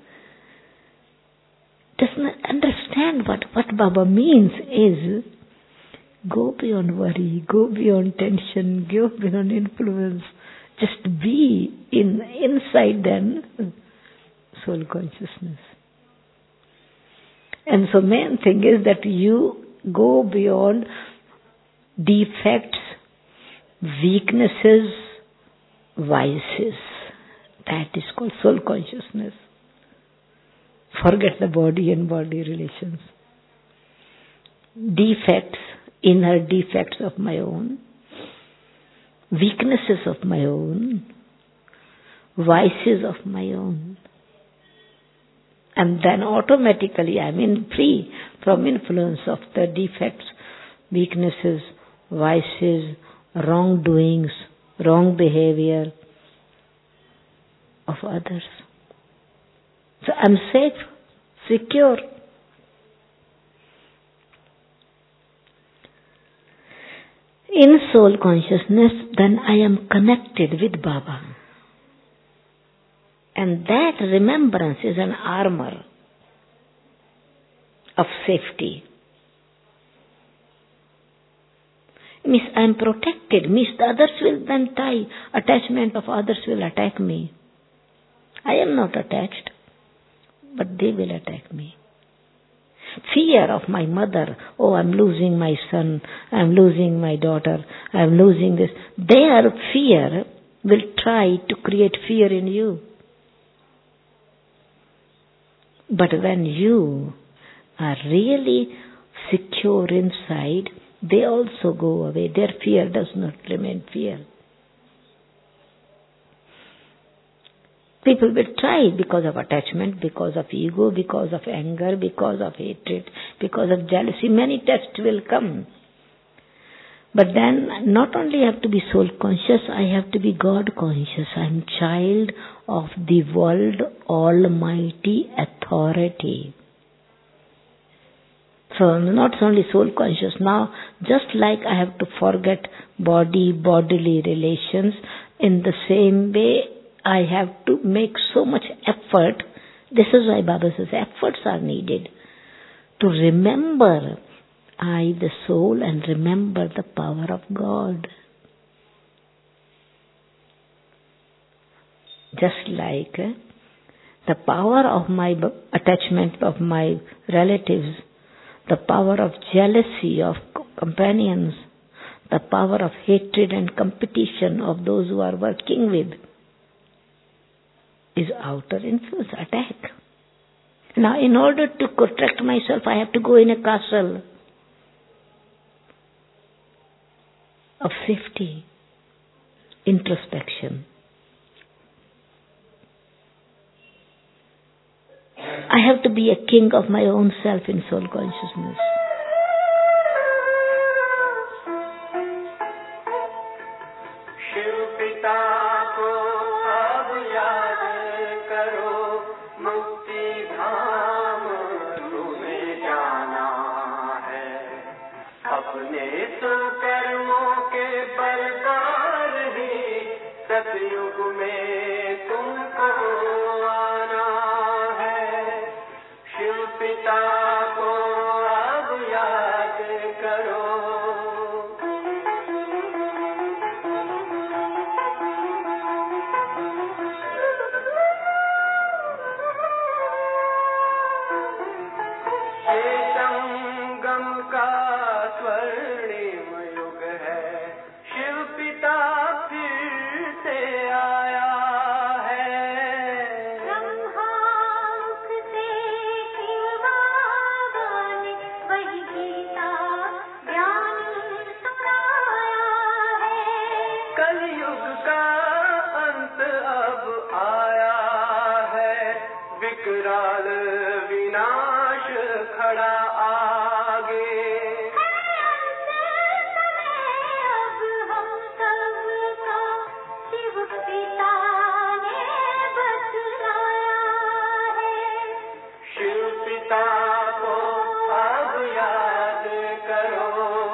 Does not understand what what Baba means is go beyond worry, go beyond tension, go beyond influence. Just be in inside then soul consciousness. And so main thing is that you go beyond defects, weaknesses, vices. That is called soul consciousness. Forget the body and body relations. Defects, inner defects of my own, weaknesses of my own, vices of my own. And then automatically I am in free from influence of the defects, weaknesses, vices, wrongdoings, wrong behavior of others. So I am safe, secure. In soul consciousness, then I am connected with Baba. And that remembrance is an armor of safety. Means I am protected. Means the others will then tie. Attachment of others will attack me. I am not attached, but they will attack me. Fear of my mother. Oh, I'm losing my son. I'm losing my daughter. I'm losing this. Their fear will try to create fear in you. But when you are really secure inside, they also go away. Their fear does not remain fear. People will try because of attachment, because of ego, because of anger, because of hatred, because of jealousy. Many tests will come. But then not only have to be soul conscious, I have to be God conscious. I am child of the world almighty authority. So I'm not only soul conscious now, just like I have to forget body, bodily relations, in the same way I have to make so much effort. This is why Baba says efforts are needed to remember I, the soul, and remember the power of God. Just like eh, the power of my attachment of my relatives, the power of jealousy of companions, the power of hatred and competition of those who are working with, is outer influence, attack. Now, in order to protect myself, I have to go in a castle of safety, introspection. I have to be a king of my own self in soul consciousness. पिता को अब विकराल विनाश खड़ा आगे। अब हम सबका शिव पिता ने बतलाया है। शिव पिता को अब याद करो।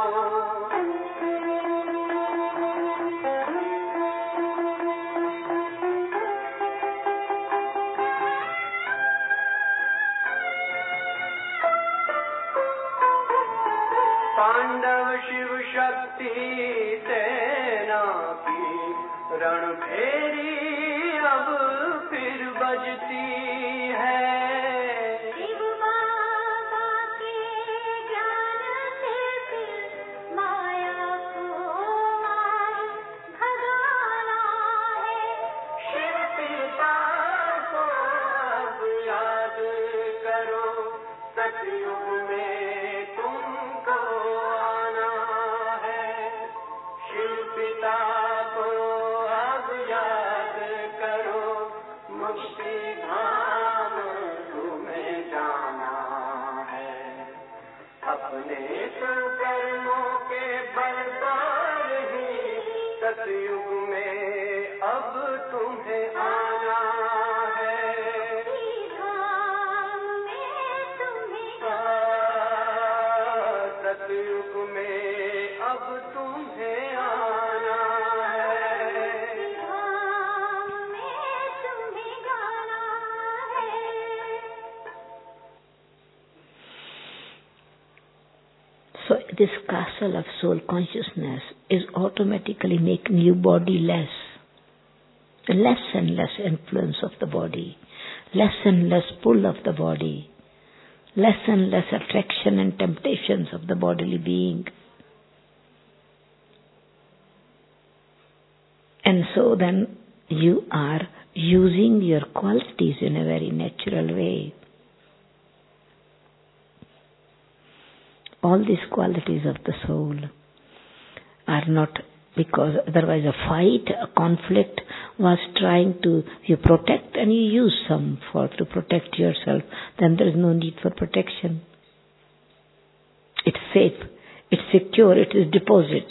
पांडव शिव शक्ति सेना की रणभेरी अब फिर बजती है। शिव बाबा के ज्ञान से फिर माया को मार भगाना है। शिव पिता को अब याद करो। सतयुग में तुमको आना है। शिव पिता को अब याद करो। मुक्ति धाम तुम्हें जाना है। अपने कर्मों के बल पर ही सतयुग में अब तुम्हें आना है। धाम में तुम्हें सतयुग में अब तुम्हें आना है। धाम में तुम्हें गाना है। So this castle of soul consciousness is automatically making you body less. Less and less influence of the body. Less and less pull of the body. Less and less attraction and temptations of the bodily being. And so then you are using your qualities in a very natural way. All these qualities of the soul are not because otherwise a fight, a conflict was trying to you protect and you use some for to protect yourself, then there is no need for protection. It's safe, it's secure, it is deposit.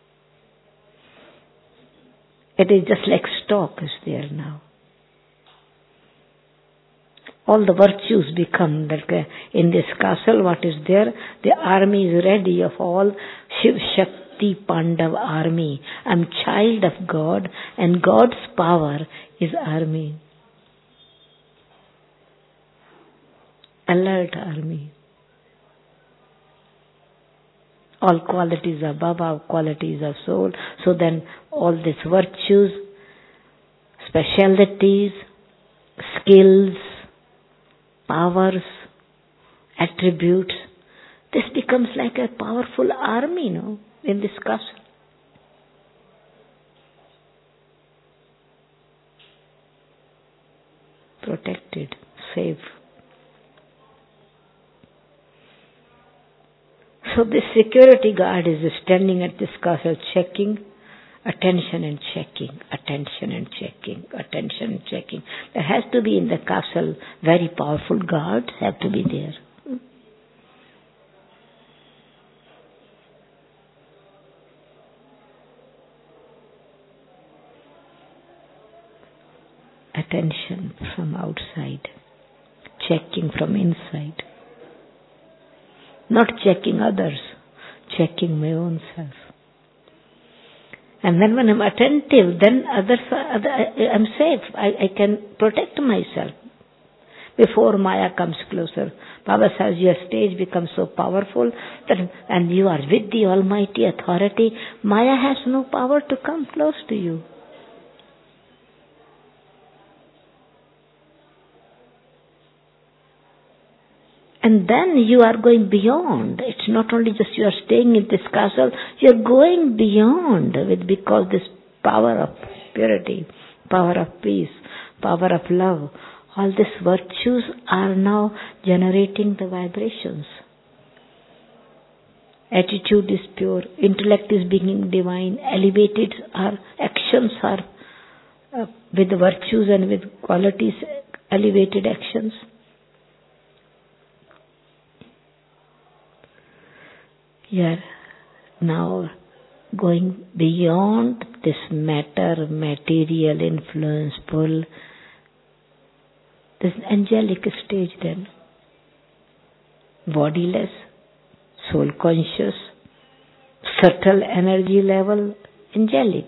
It is just like stock is there now. All the virtues become like uh, in this castle. What is there? The army is ready of all Shiv Shakti Pandav army. I'm child of God, and God's power is army. Alert army. All qualities of Baba, qualities of soul. So then all these virtues, specialities, skills, powers, attributes, this becomes like a powerful army, no, in this castle. Protected, safe. So this security guard is standing at this castle checking, attention and checking, attention and checking, attention and checking. There has to be in the castle very powerful guards have to be there. Attention from outside, checking from inside. Not checking others, checking my own self. And then when I'm attentive, then others, other, I'm safe. I, I can protect myself before Maya comes closer. Baba says your stage becomes so powerful that, and you are with the Almighty authority, Maya has no power to come close to you. And then you are going beyond. It's not only just you are staying in this castle, you are going beyond with because this power of purity, power of peace, power of love, all these virtues are now generating the vibrations. Attitude is pure, intellect is being divine, elevated, our actions are uh, with virtues and with qualities, elevated actions. You are now going beyond this matter, material influence, pull. This angelic stage then. Bodiless, soul conscious, subtle energy level, angelic.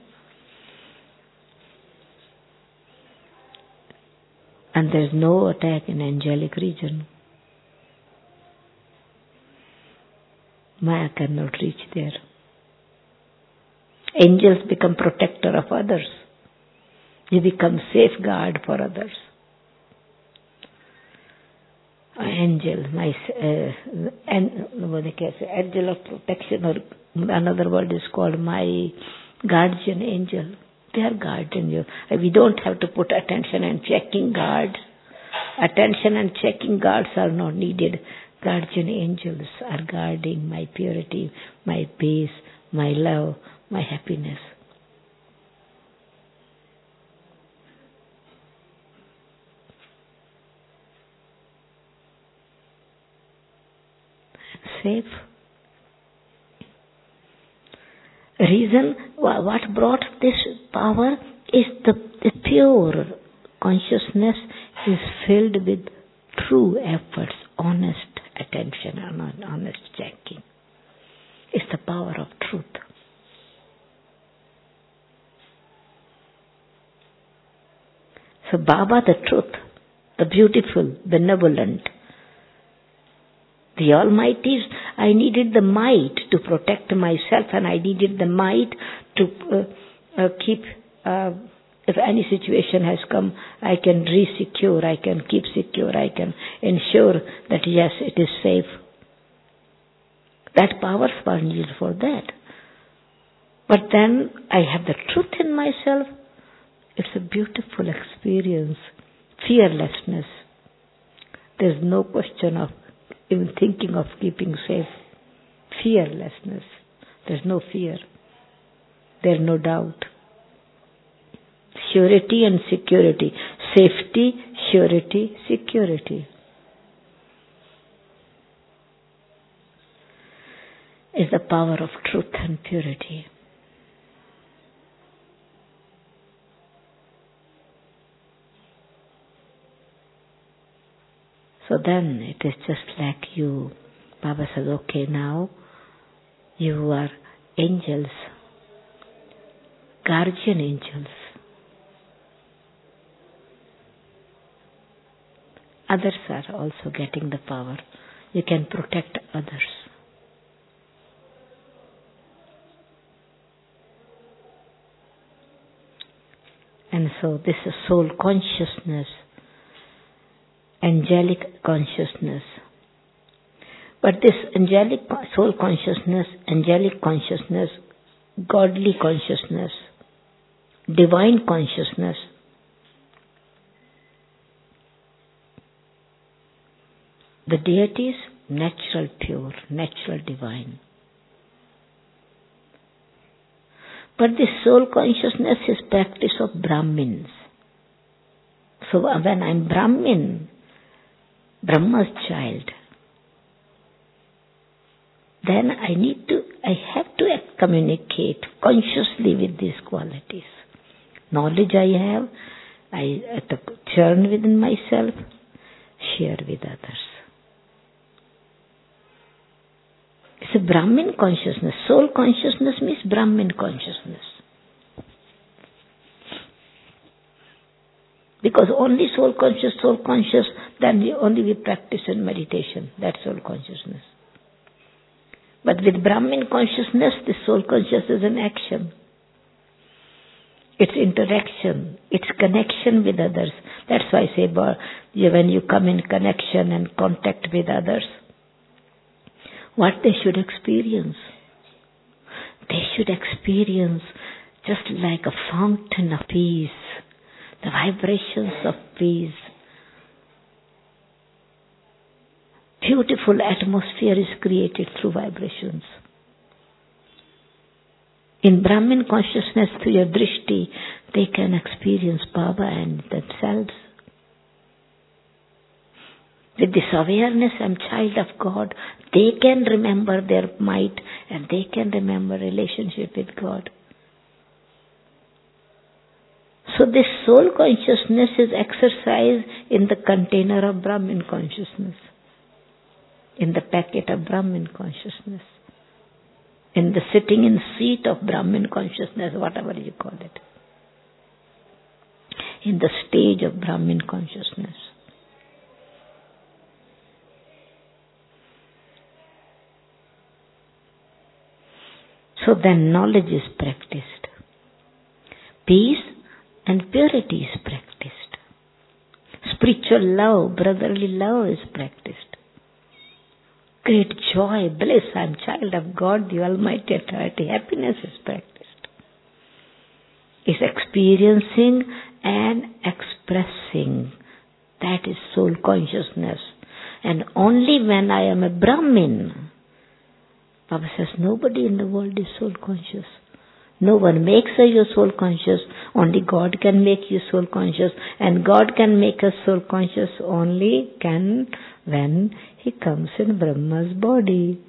And there is no attack in angelic region. Maya cannot reach there. Angels become protector of others. You become safeguard for others. Angel, my uh, and what they can say, angel of protection, or another word is called my guardian angel. They are guarding you. We don't have to put attention and checking guards. Attention and checking guards are not needed. Guardian angels are guarding my purity, my peace, my love, my happiness. Safe. Reason what brought this power is the, the pure consciousness is filled with true efforts, honest attention and honest checking. It's the power of truth. So Baba, the truth, the beautiful, benevolent, the Almighty, I needed the might to protect myself, and I needed the might to uh, uh, keep, uh, if any situation has come, I can re-secure, I can keep secure, I can ensure that yes, it is safe. That power was needed for that. But then I have the truth in myself. It's a beautiful experience. Fearlessness. There's no question of even thinking of keeping safe. Fearlessness. There's no fear. There's no doubt. Surety and security. Safety, surety, security. Is the power of truth and purity. So then it is just like you. Baba says, okay, now you are angels, guardian angels. Others are also getting the power. You can protect others. And so this is soul consciousness, angelic consciousness. But this angelic soul consciousness, angelic consciousness, godly consciousness, divine consciousness, the deity is natural pure, natural divine. But this soul consciousness is practice of Brahmins. So when I'm Brahmin, Brahma's child, then I need to, I have to communicate consciously with these qualities. Knowledge I have, I have to churn within myself, share with others. It's a Brahmin consciousness. Soul consciousness means Brahmin consciousness. Because only soul conscious, soul conscious, then only we practice in meditation. That's soul consciousness. But with Brahmin consciousness, the soul consciousness is an action. It's interaction. It's connection with others. That's why I say when you come in connection and contact with others, what they should experience. They should experience just like a fountain of peace, the vibrations of peace. Beautiful atmosphere is created through vibrations. In Brahmin consciousness, through your drishti, they can experience Baba and themselves. With this awareness, I'm child of God. They can remember their might and they can remember relationship with God. So this soul consciousness is exercised in the container of Brahmin consciousness, in the packet of Brahmin consciousness, in the sitting in seat of Brahmin consciousness, whatever you call it, in the stage of Brahmin consciousness. So then knowledge is practiced. Peace and purity is practiced. Spiritual love, brotherly love is practiced. Great joy, bliss, I am child of God, the Almighty Authority. Happiness is practiced. Is experiencing and expressing. That is soul consciousness. And only when I am a Brahmin, Baba says, nobody in the world is soul conscious. No one makes you soul conscious. Only God can make you soul conscious. And God can make us soul conscious only can when He comes in Brahma's body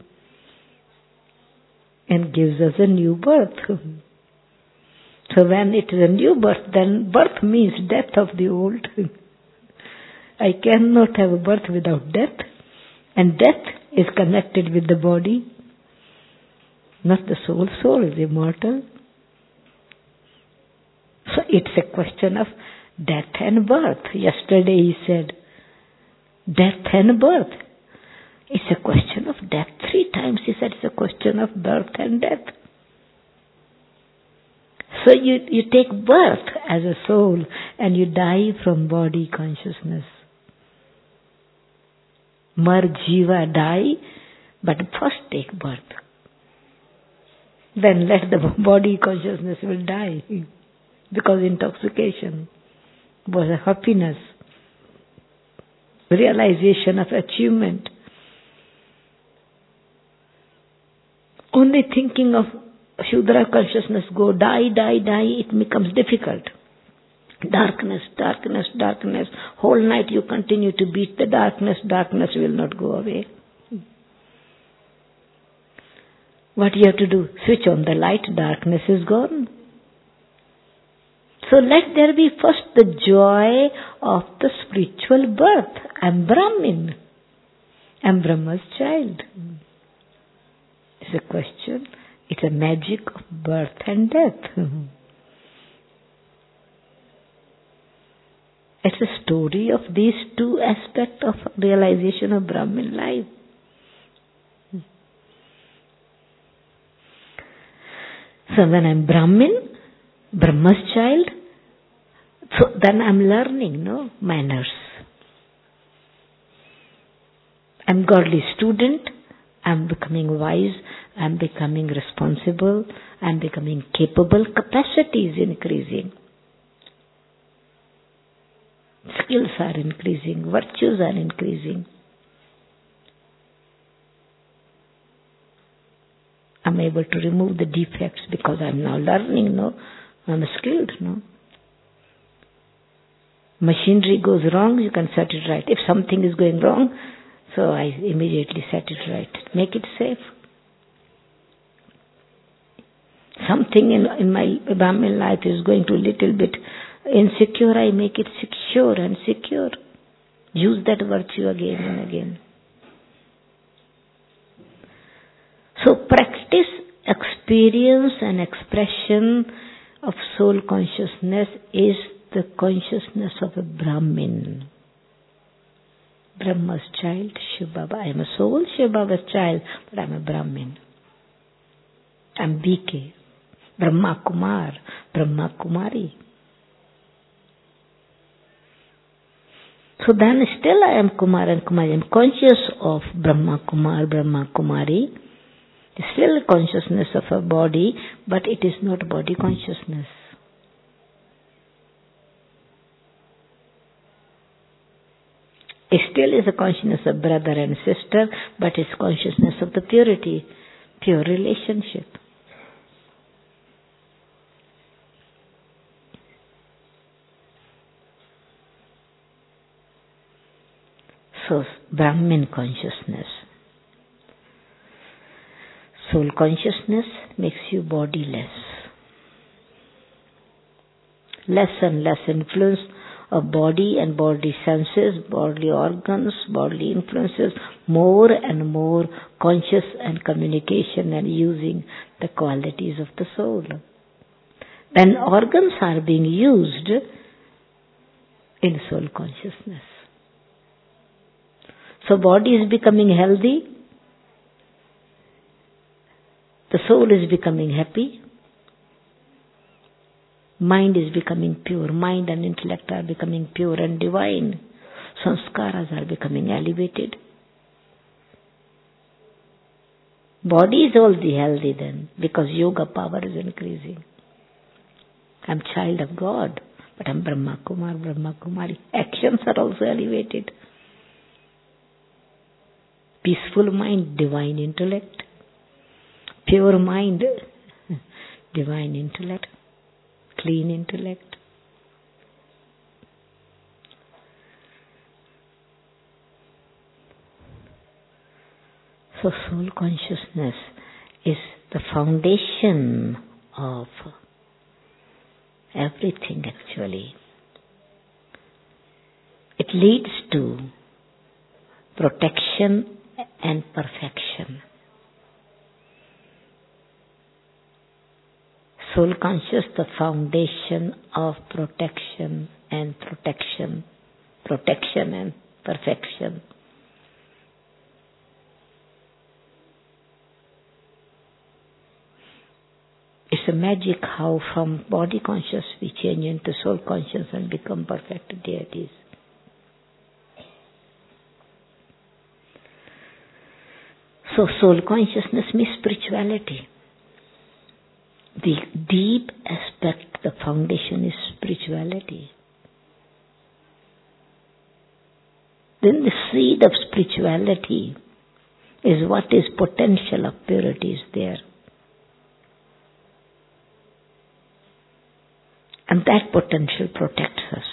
and gives us a new birth. So when it is a new birth, then birth means death of the old. I cannot have a birth without death. And death is connected with the body. Not the soul. Soul is immortal. So it's a question of death and birth. Yesterday he said, death and birth. It's a question of death. Three times he said it's a question of birth and death. So you, you take birth as a soul and you die from body consciousness. Mar jiva, die, but first take birth. Then let the body consciousness will die. Because intoxication was a happiness, realization of achievement. Only thinking of Shudra consciousness go, die, die, die, it becomes difficult. Darkness, darkness, darkness. Whole night you continue to beat the darkness, darkness will not go away. What you have to do? Switch on the light, darkness is gone. So let there be first the joy of the spiritual birth. I am Brahmin. I am Brahma's child. It's a question. It's a magic of birth and death. It's a story of these two aspects of realization of Brahmin life. So when I'm Brahmin, Brahma's child, so then I'm learning, no, manners. I'm godly student, I'm becoming wise, I'm becoming responsible, I'm becoming capable, capacity is increasing. Skills are increasing, virtues are increasing. I'm able to remove the defects because I'm now learning, no? I'm skilled, no? Machinery goes wrong, you can set it right. If something is going wrong, so I immediately set it right. Make it safe. Something in, in my Brahmin life is going to a little bit insecure, I make it secure and secure. Use that virtue again and again. So practice, experience and expression of soul consciousness is the consciousness of a Brahmin. Brahma's child, Shiv Baba. I am a soul, Shiv Baba's child, but I am a Brahmin. I am B K. Brahma Kumar, Brahma Kumari. So then still I am Kumar and Kumari. I am conscious of Brahma Kumar, Brahma Kumari. Still consciousness of a body, but it is not body consciousness. It still is a consciousness of brother and sister, but it's consciousness of the purity, pure relationship. So, Brahmin consciousness. Soul consciousness makes you bodiless. Less and less influence of body and body senses, bodily organs, bodily influences, more and more conscious and communication and using the qualities of the soul. When organs are being used in soul consciousness. So body is becoming healthy, the soul is becoming happy, mind is becoming pure, mind and intellect are becoming pure and divine, sanskaras are becoming elevated. Body is already healthy then, because yoga power is increasing. I'm child of God, but I'm Brahma Kumar, Brahma Kumari. Actions are also elevated. Peaceful mind, divine intellect. Pure mind, divine intellect. Clean intellect. So soul consciousness is the foundation of everything actually. It leads to protection and perfection. Soul conscious, the foundation of protection and protection, protection and perfection. It's a magic how from body conscious we change into soul conscious and become perfect deities. So soul consciousness means spirituality. The deep aspect, the foundation is spirituality. Then the seed of spirituality is what is potential of purity is there. And that potential protects us.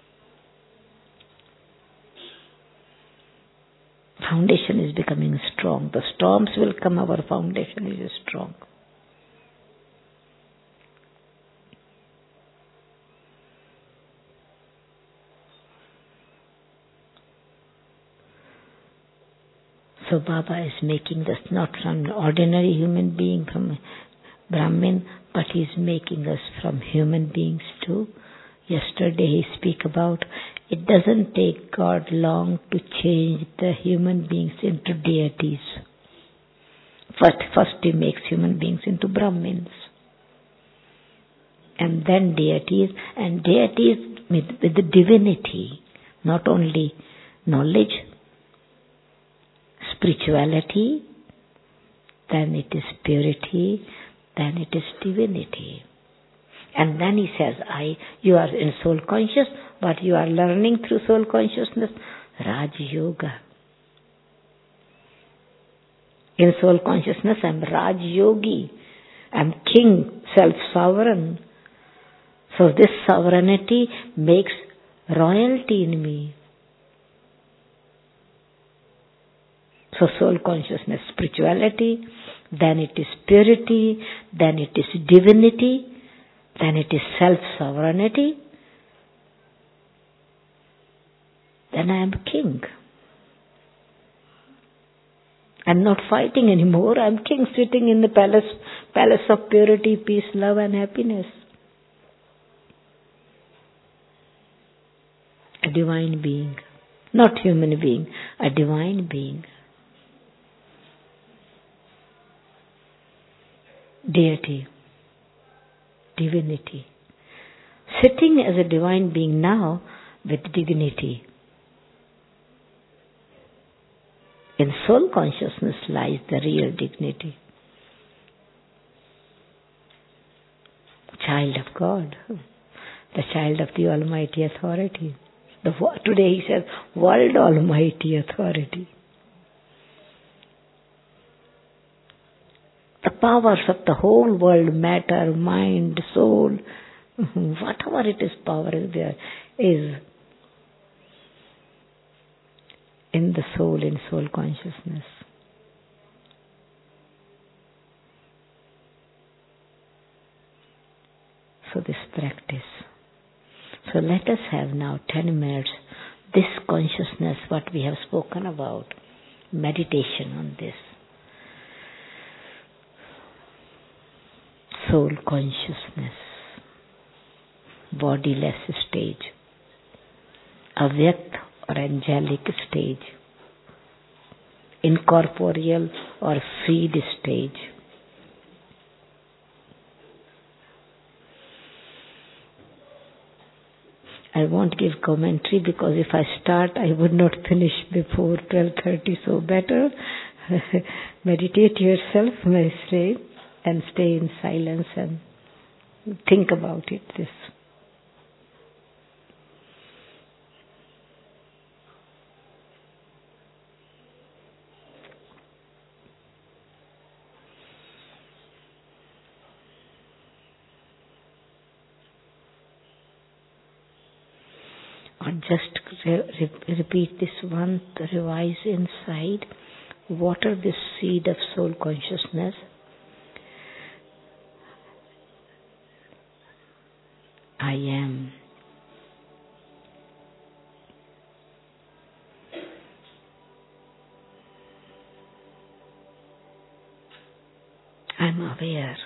Foundation is becoming strong. The storms will come, our foundation is strong. So Baba is making this not from an ordinary human being, from Brahmin, but he is making us from human beings too. Yesterday he speak about it doesn't take God long to change the human beings into deities. First, first he makes human beings into Brahmins. And then deities, and deities with, with the divinity, not only knowledge, spirituality, then it is purity, then it is divinity. And then he says, I, you are in soul conscious, but you are learning through soul consciousness, Raj Yoga. In soul consciousness, I am Raj Yogi. I am king, self-sovereign. So this sovereignty makes royalty in me. So soul consciousness, spirituality, then it is purity, then it is divinity, then it is self-sovereignty, then I am king. I am not fighting anymore, I am king sitting in the palace, palace of purity, peace, love and happiness. A divine being, not human being, a divine being. Deity, divinity. Sitting as a divine being now with dignity. In soul consciousness lies the real dignity. Child of God, the child of the Almighty Authority. The, today he says, World Almighty Authority. The powers of the whole world, matter, mind, soul, whatever it is, power is there, is in the soul, in soul consciousness. So this practice. So let us have now ten minutes, this consciousness, what we have spoken about, meditation on this. Soul consciousness, bodiless stage, avyakt or angelic stage, incorporeal or freed stage. I won't give commentary because if I start I would not finish before twelve thirty, so better meditate yourself, may say, and stay in silence and think about it. This. Or just re- repeat this one, revise inside, water this seed of soul consciousness. I am. I'm aware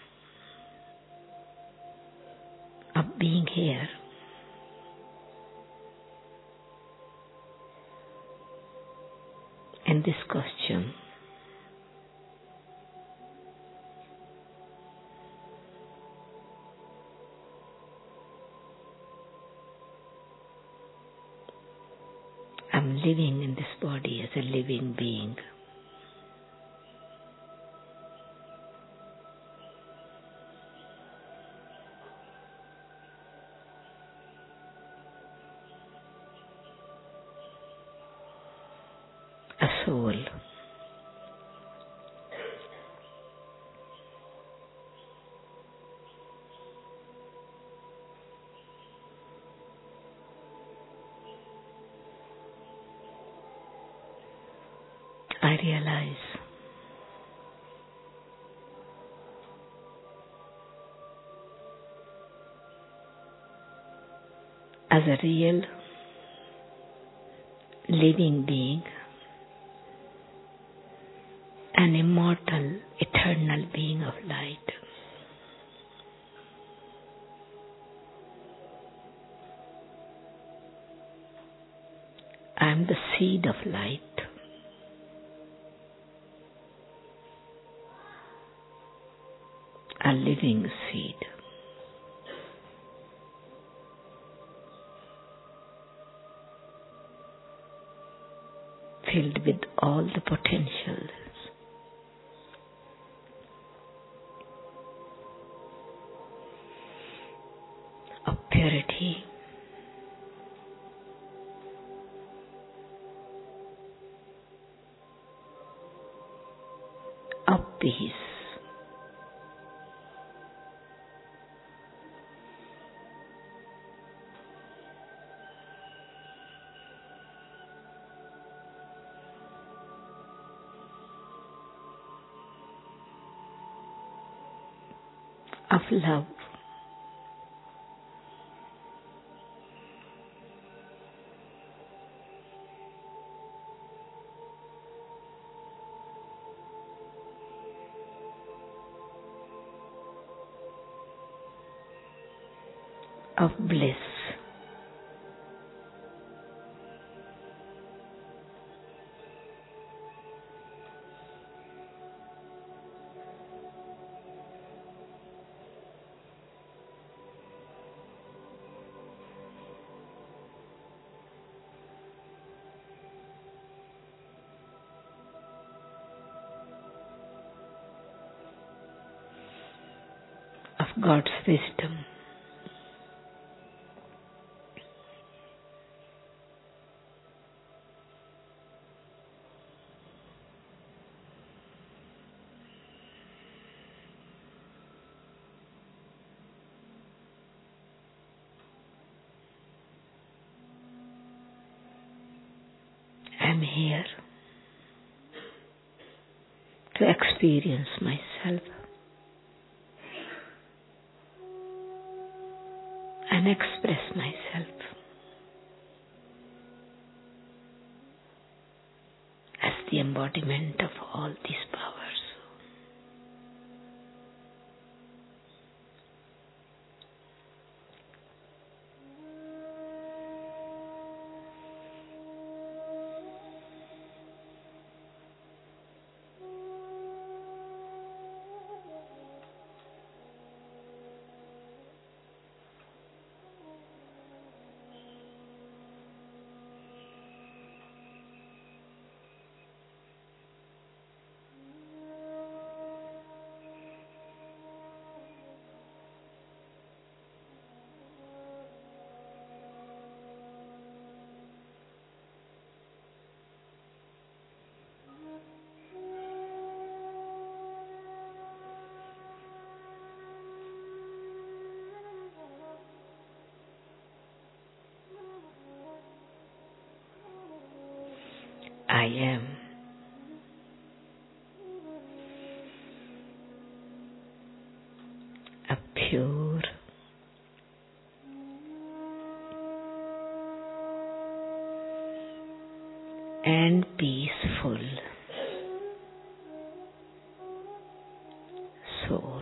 of being here. In this costume. I'm living in this body as a living being. A soul. I realize as a real living being, an immortal, eternal being of light. I am the seed of light. A living seed. Filled with all the potentials. Of purity. Of peace. Of love. Of bliss. Of God's wisdom. I'm here to experience myself and express myself as the embodiment of all these powers. I am a pure and peaceful soul.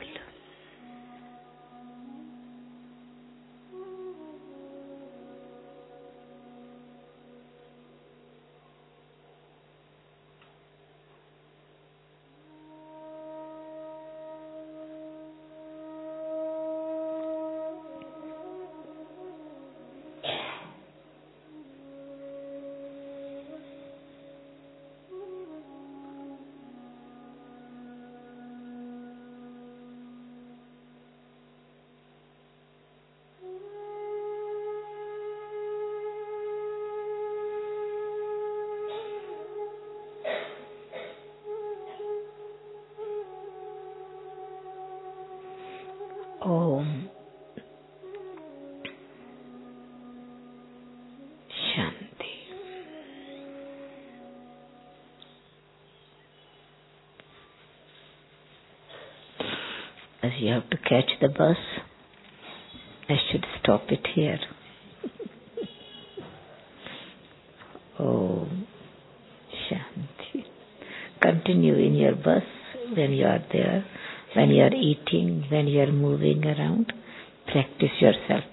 Om Shanti. As you have to catch the bus, I should stop it here. Om Shanti. Continue in your bus when you are there, when you are eating, when you are moving around. Practice yourself